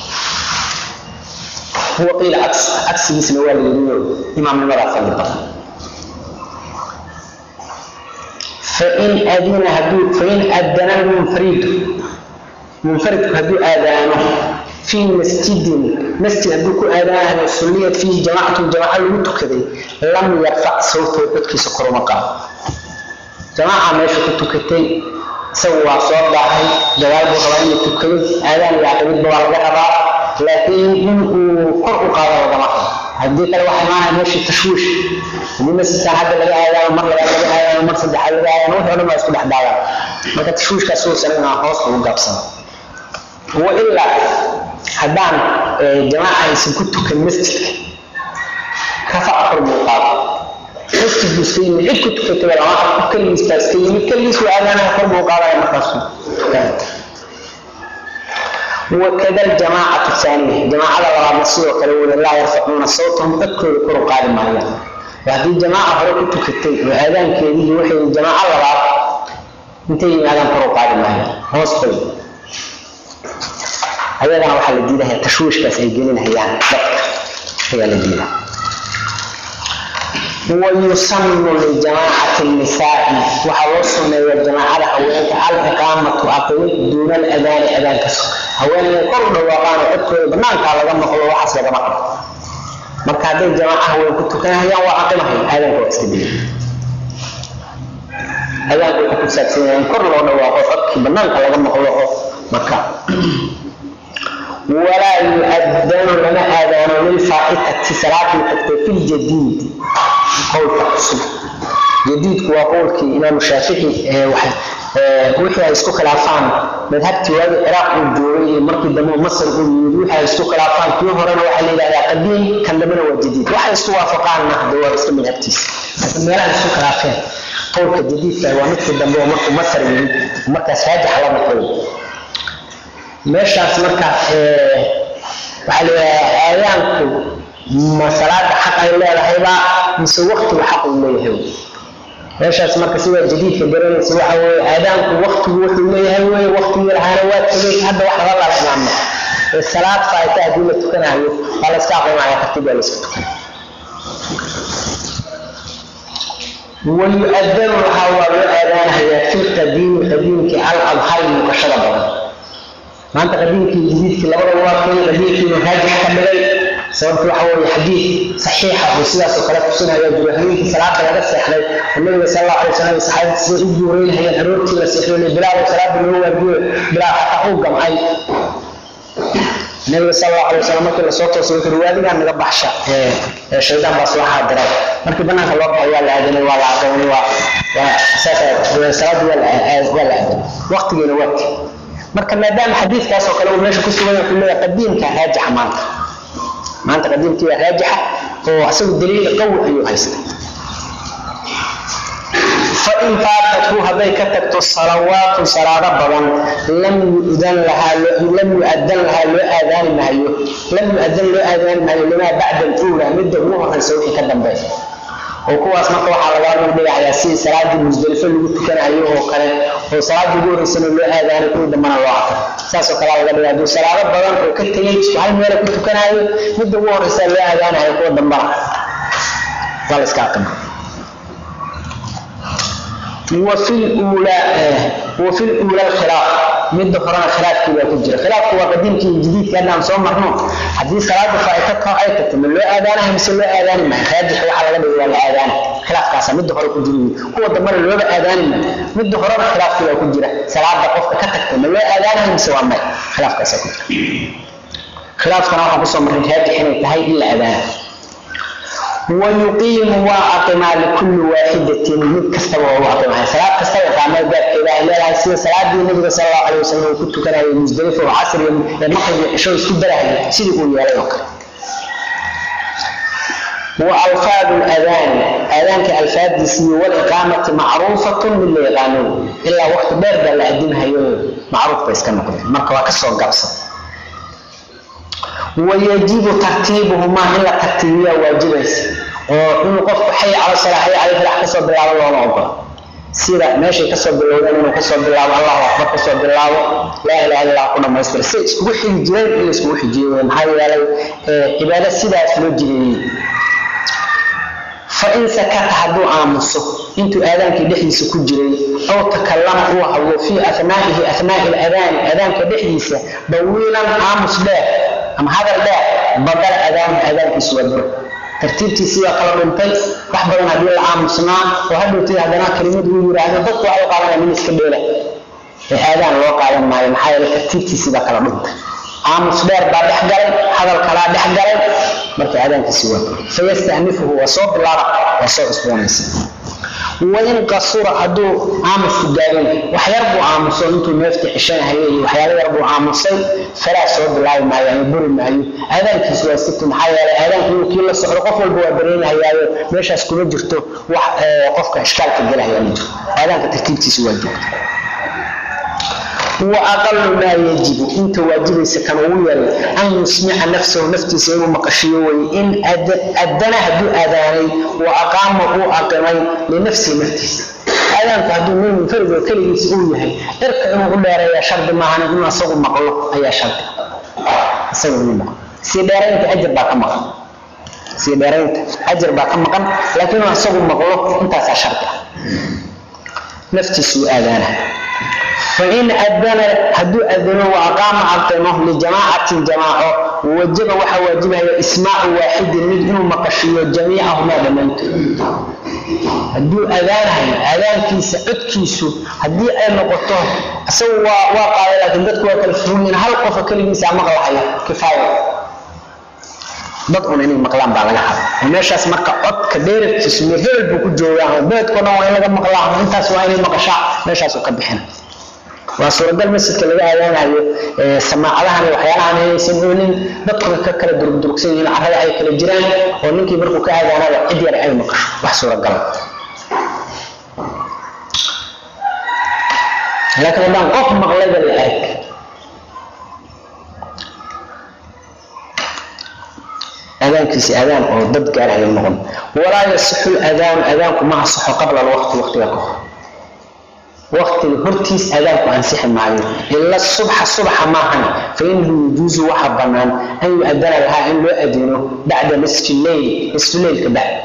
هو قيل عكس عكس مثل والد إمام المرأة فالبقى فإن أذن هدو فإن أذن المنفرد منفرد هدو آذانه في مسجد مسجد هدوك آذانه السنية فيه جماعة جماعة المتكذي لم يرفع صوته ويبكي سكر مقام جماعة ما يشوف التكتين سوى صوت ضاحي جواب وغلاني التكذي آذان يعتمد بوالدها لكن إنه قرء قال وضمحه هديك الواحد معنا ماشي تشويش ومن الساعات اللي هي مرة اللي هي مرة صدح اللي هي نوح ولا ما يصلح دعوة ما تشويش كسوس لنا خاص وقبصا وإلا حدان جماعة يسكتوا كالمسجد كفى أقرب مقابل مسجد مسكين عد كنت كتب العواقب كل مستسكين كل يسوى أنا أقرب مقابل مقاصد وكذا الجماعة الثانية جماعة الله مصير كلون لا يرفعون صوتهم أكثر القرآن قادم معنا وهذه الجماعة هرقت كتير وأذان كذي وحي الجماعة الله انتهي هذا القرآن قادم معنا هوسبل هذا أنا واحد الجديدة هي تشويش بس يجينا هي هي الجديدة ويسمى لجماعة النساء وحوصنا الجماعة أولئك الإقامة أقوى دون الأذان أذان كسر هؤلاء كل وقان أكثر بنانك على ذنب الله وحسب جماعة مركز الجماعة هو كنت كان هي وعقمها هذا هو استدلال هذا هو كنت ساتسين كل وقان أكثر بنانك على ذنب الله مكة ولا يؤذن لنا آذان للفائتة صلاة في الجديد قول فقصه جديد هو قولك إمام الشافعي واحد وحي يسكو خلافان مذهبتي وادي العراق والجوري مركي دمو مصر وحي يسكو خلافان كيو هران وحي إلى قديم كان لمن هو الجديد وحي يسكو وافقان نحن دوار اسم من هبتيس لكن ميلا يسكو خلافان قولك الجديد فهو مثل دمو مركي مصر ومركي سواجح الله مقول meeshaas marka ee waxa la aayaanku masalaada xaq ay leedahay ba mise waqtiga xaq uu leeyahay meeshaas marka sida jadiidka garanaysa waxa weeye aadaanku waqtigu wuxuu leeyahay way waqtiga lahaana waa tagay hadda wax la la imaamna ee salaad faayta hadii la tukanayo wala iska aqoonaya tartiib la iska tukanayo ويؤذن هو الأذان هي في قديم قديم كالأظهر مكشرة بدن ما أنت قديمك الجديد في الأول والآخر قديمك مهاجم كملي سواء في حوالي حديث صحيحة وسياسة وكلام سنة يا جبريل في صلاة على نفس الحديث النبي صلى الله عليه وسلم صحابة سيدورين هي الروتي والسيخين بلا وصلاة اللي هو بلا حقوق جمعي النبي صلى الله عليه وسلم كل صوت وصوت الوالد عن ربح شاء شيطان بصلاحة درا مركبنا خلاص هو اللي هذا ولا عقوني وأساسا صلاة ولا ولا وقت من وقت مركز ما دام حديث كاس وكلام ماشي كسوة كلها قديم كراجح معناتها معناتها قديم كي راجحة هو أسوي الدليل قوي أيها السلام فإن فاتته هذي كتبت الصلوات صلاة ربما لم يؤذن لها لم يؤذن لها لأذان ما هي لم يؤذن لأذان ما هي لما بعد الأولى مدة روح نسوي كذا بس وكواس ما طلع على بعض من على سين صلاة المزدلفة اللي قلت كان عليه وكان وصلاة جبور السنة لأذان كل دم أنا واحد ساس وكلام قبل هذا صلاة ربما وكنت ليش على ميلا كنت كان عليه مدة روح رسالة لأذان هيكون دم أنا ولا سكاكم وفي الأولى وفي الأولى الخلاف مد قرآن خلاف كذا كجرا خلاف هو قديم كي جديد كان نام صوم مرنو حديث صلاة فائتتها أيتت من لو آذانها مثل لو آذان ما خارج على غير ولا آذان خلاف كاسا مد قرآن كجرا هو دمر لو آذان مد قرآن خلاف كذا كجرا صلاة بقف كتكت من لو آذانها مثل ما خلاف كاسا كجرا خلاف كان أبو صوم مرنو هذه حين تهي إلا آذان ويقيم واقم لكل واحدة من كستوى واقمها صلاة كستوى تعمل ذلك إذا لا يصير صلاة النبي صلى الله عليه وسلم وكنت كان المزدلفة وعصر المغرب شو يسكت دراه سيدي يقول يا لوك وألفاظ الأذان أذان كألفاظ دسي والإقامة معروفة من اللي يغانون إلا وقت بارد اللي قدمها معروف بس كما قلت مركوا كسر قبصة ويجب ترتيبهما إلا ترتيبية واجبس ونقف حي على الصلاة حي على الفلاح كسر بالله والله أكبر سيرة ماشي كسر بالله ولو كسر بالله والله أكبر كسر بالله لا إله إلا الله قلنا ما يصير سيد سكوح الجيل إلا سكوح الجيل هاي على إبادة سيدة أسلوب جيل فإن سكت هدو عامصه انتو آذان كدحي سكوت جيل أو تكلم هو أو في أثنائه أثناء الأذان أذان كدحي طويلا عامص له أم هذا الباب بدل أذان أذان كسوده ترتيب تسوى قلب البيت رحبنا هذه العام صنع وهذا تي هذا كلمة يقول هذا ضد على قلنا من إسكندرية الأذان الواقع لما ينحل ترتيب تسوى قلب البيت عام صدر بعد حجر هذا الكلام بحجر مركز أذان كسوده فيستأنفه وصوب العرق وصوب إسبانيس وين قصورة هدو عام السجارين وحيربو عام صوت انتو مفتح عشان هاي وحيربو عام صوت فلا صوت بالله ما يعني بور ما هي هذا كسوة ست محيا هذا كله كله صحر قفل بوابرين هاي مش هسكون جرتو وقفك إشكال في الجله يعني هذا كترتيب تسوى الجو وأقل ما يجب أنت واجب سكنويا أن يسمع نفسه نفسه سير مقشيوي إن أدنى هدو أذاني وأقامه أقامي لنفسه نفسه أذان فهدو من فرق كل يسؤولها إرك إنه قل يا شرد معنا إنه صغر مقلوق أي شرد صغر منه سيدارين تأجر باك مقام سيدارين أجر باك مقام لكنه صغر مقلوق أنت سأشرد نفسه أذانه فإن أذن هدو أذنه وأقام عقمه لجماعة جماعة ووجب وحواجبها إسماع واحد منهم مقشي جميعهما بمنت هدو أذانها أذان كيس عد كيسو هدي أي نقطه سوى واقع لكن بدك وكالفرون من هلقه فكل نساء مقلحية كفاية بدقون إني مقلام بعلها وماشي أسمعك عد كبير تسمي هل بكو جواه بدك ونوع إنك مقلام أنت سوى إني مقشع ماشي أسوك بحنا وصور قال مسجد اللي قاعد على سماع لها وحيانا يسمعون بدخل ككل درب دركسين على هاي كل الجيران ونكي بركو كهذا أنا عدي على علمك وحصور قال لكن الآن قف مغلبة لأيك أذان كيسي أذان أو ضد قال على المغن ولا يصح الأذان أذانكم مع الصحة قبل الوقت وقت يكون وقت الهرتيس أذانك أنسح المعلوم إلا الصبح الصبح معنا فإنه يجوز وحبنا أن يؤذن لها أن لا أذنه بعد نصف الليل نصف الليل كبعد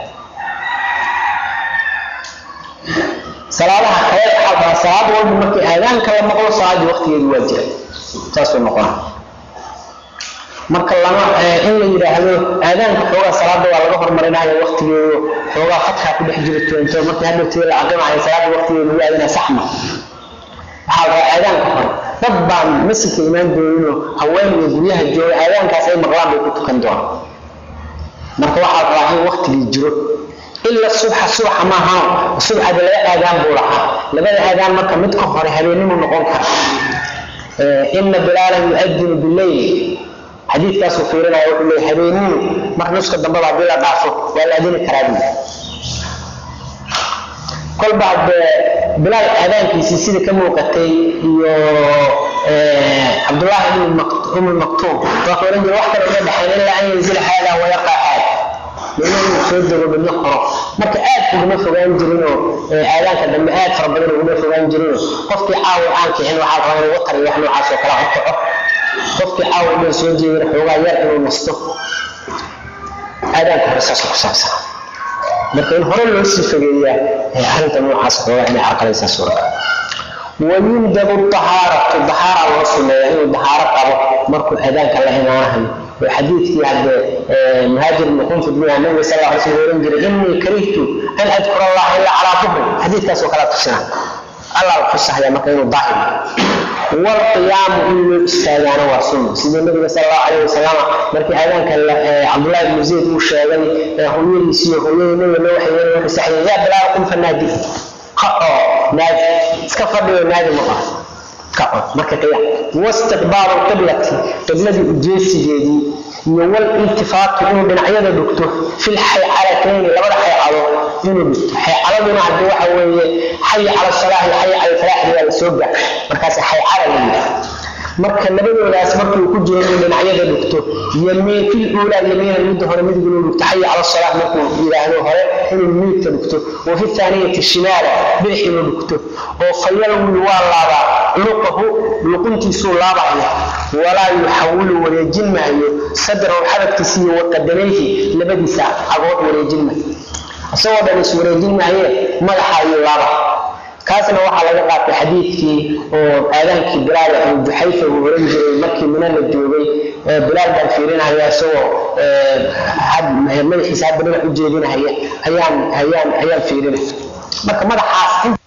صلاة حياة حبها صلاة والمكي أذانك لما قول صلاة وقت الواجب تاسو المقام marka lama in la yiraahdo aadaanka xoogaa salaada waa laga hormarinayo waqtigeeyo xoogaa fatxa ku dhex jirto inta markii hadda tii la aqoonay salaada waqtigeeyo waa aadana saxma waxa la aadaanka hor dad baan masjidka imaan doonino haweeney guryaha jooga aadaankaas ay maqlaan bay ku tukan doonaan marka waxa la raaxay waqtigii jiro إلا الصبح الصبح ما هو الصبح هذا لا آذان بولها لبدا آذان مكة متكفر هذين من نقولك إن بلالا يؤذن بالليل حديث كاسو فيرنا يقول لي هذين ما نسخ الدم بعد بلا ضعفه ولا أذين الكرامي كل بعد بلال آذان في سلسلة كم وقتي عبد الله بن المكتوم وقال إن واحد من الحين إلا أن ينزل هذا ويقع هذا لأنه يصدق من يقرأ مرك آد في المفروض ينجرينه آذان كذا ما آد فربنا المفروض ينجرينه قفتي حاول عنك حين وحاول غير وقر يحمل عشرة كلا عقرأ قفتي حاول من سوجي يرحوا غير من مستوى آذان كرساس وقصاصة مرك الهرم اللي يصير هل تمو حصل يعني عقل يساسورك ويندب الطهارة الطهارة الوصل يعني الطهارة قبل مركو أذان كله معهم والحديث في عند مهاجر المقوم في الدنيا النبي صلى الله عليه وسلم إني كرهت أن أذكر الله إلا على ظهر حديث كاس وكلات السنة الله القصة هي مكان الضاحي والقيام إنه استاذان وصل سيدنا النبي صلى الله عليه وسلم مركي أذان كان عبد الله بن زيد والشاغلي هم يسير هم ينوي نوحي ينوي مستحيل يا بلاكم في النادي قطع نادي سكفر نادي مرة قطع مركي واستقبال القبلة قبلة الجيش جدي يوال التفات إنه بين عيادة دكتور في الحي على كين لما حي على إنه حي على بين عبد وحوي حي على الصلاة حي على الفلاح ولا السوق مركز حي على الله مركز النبي ولا أسمرت وكل جهة بين عيادة دكتور يمين في الأولى يمين المدة هنا مدة يقولوا تحي على الصلاة مركز إلى هنا هنا إنه الميت دكتور وفي الثانية الشمال بيحيل دكتور وخيلوا من والله لقه لقنتي سو لابا ولا يحول ولا جن معه صدره حركة سي وقدميه لبدي ساعة أقول ولا جن معه سوى بني ولا جن معه ملحا يلابا كاسنا وحا لغا قاطع حديثكي وآذان كي بلال بحيث ورنجر المكي من الجوبي بلال بان فيرينها يا سوى حد ملحي سعب بلال حجيبينها هيان هيان هيان فيرينها مركا ماذا حاس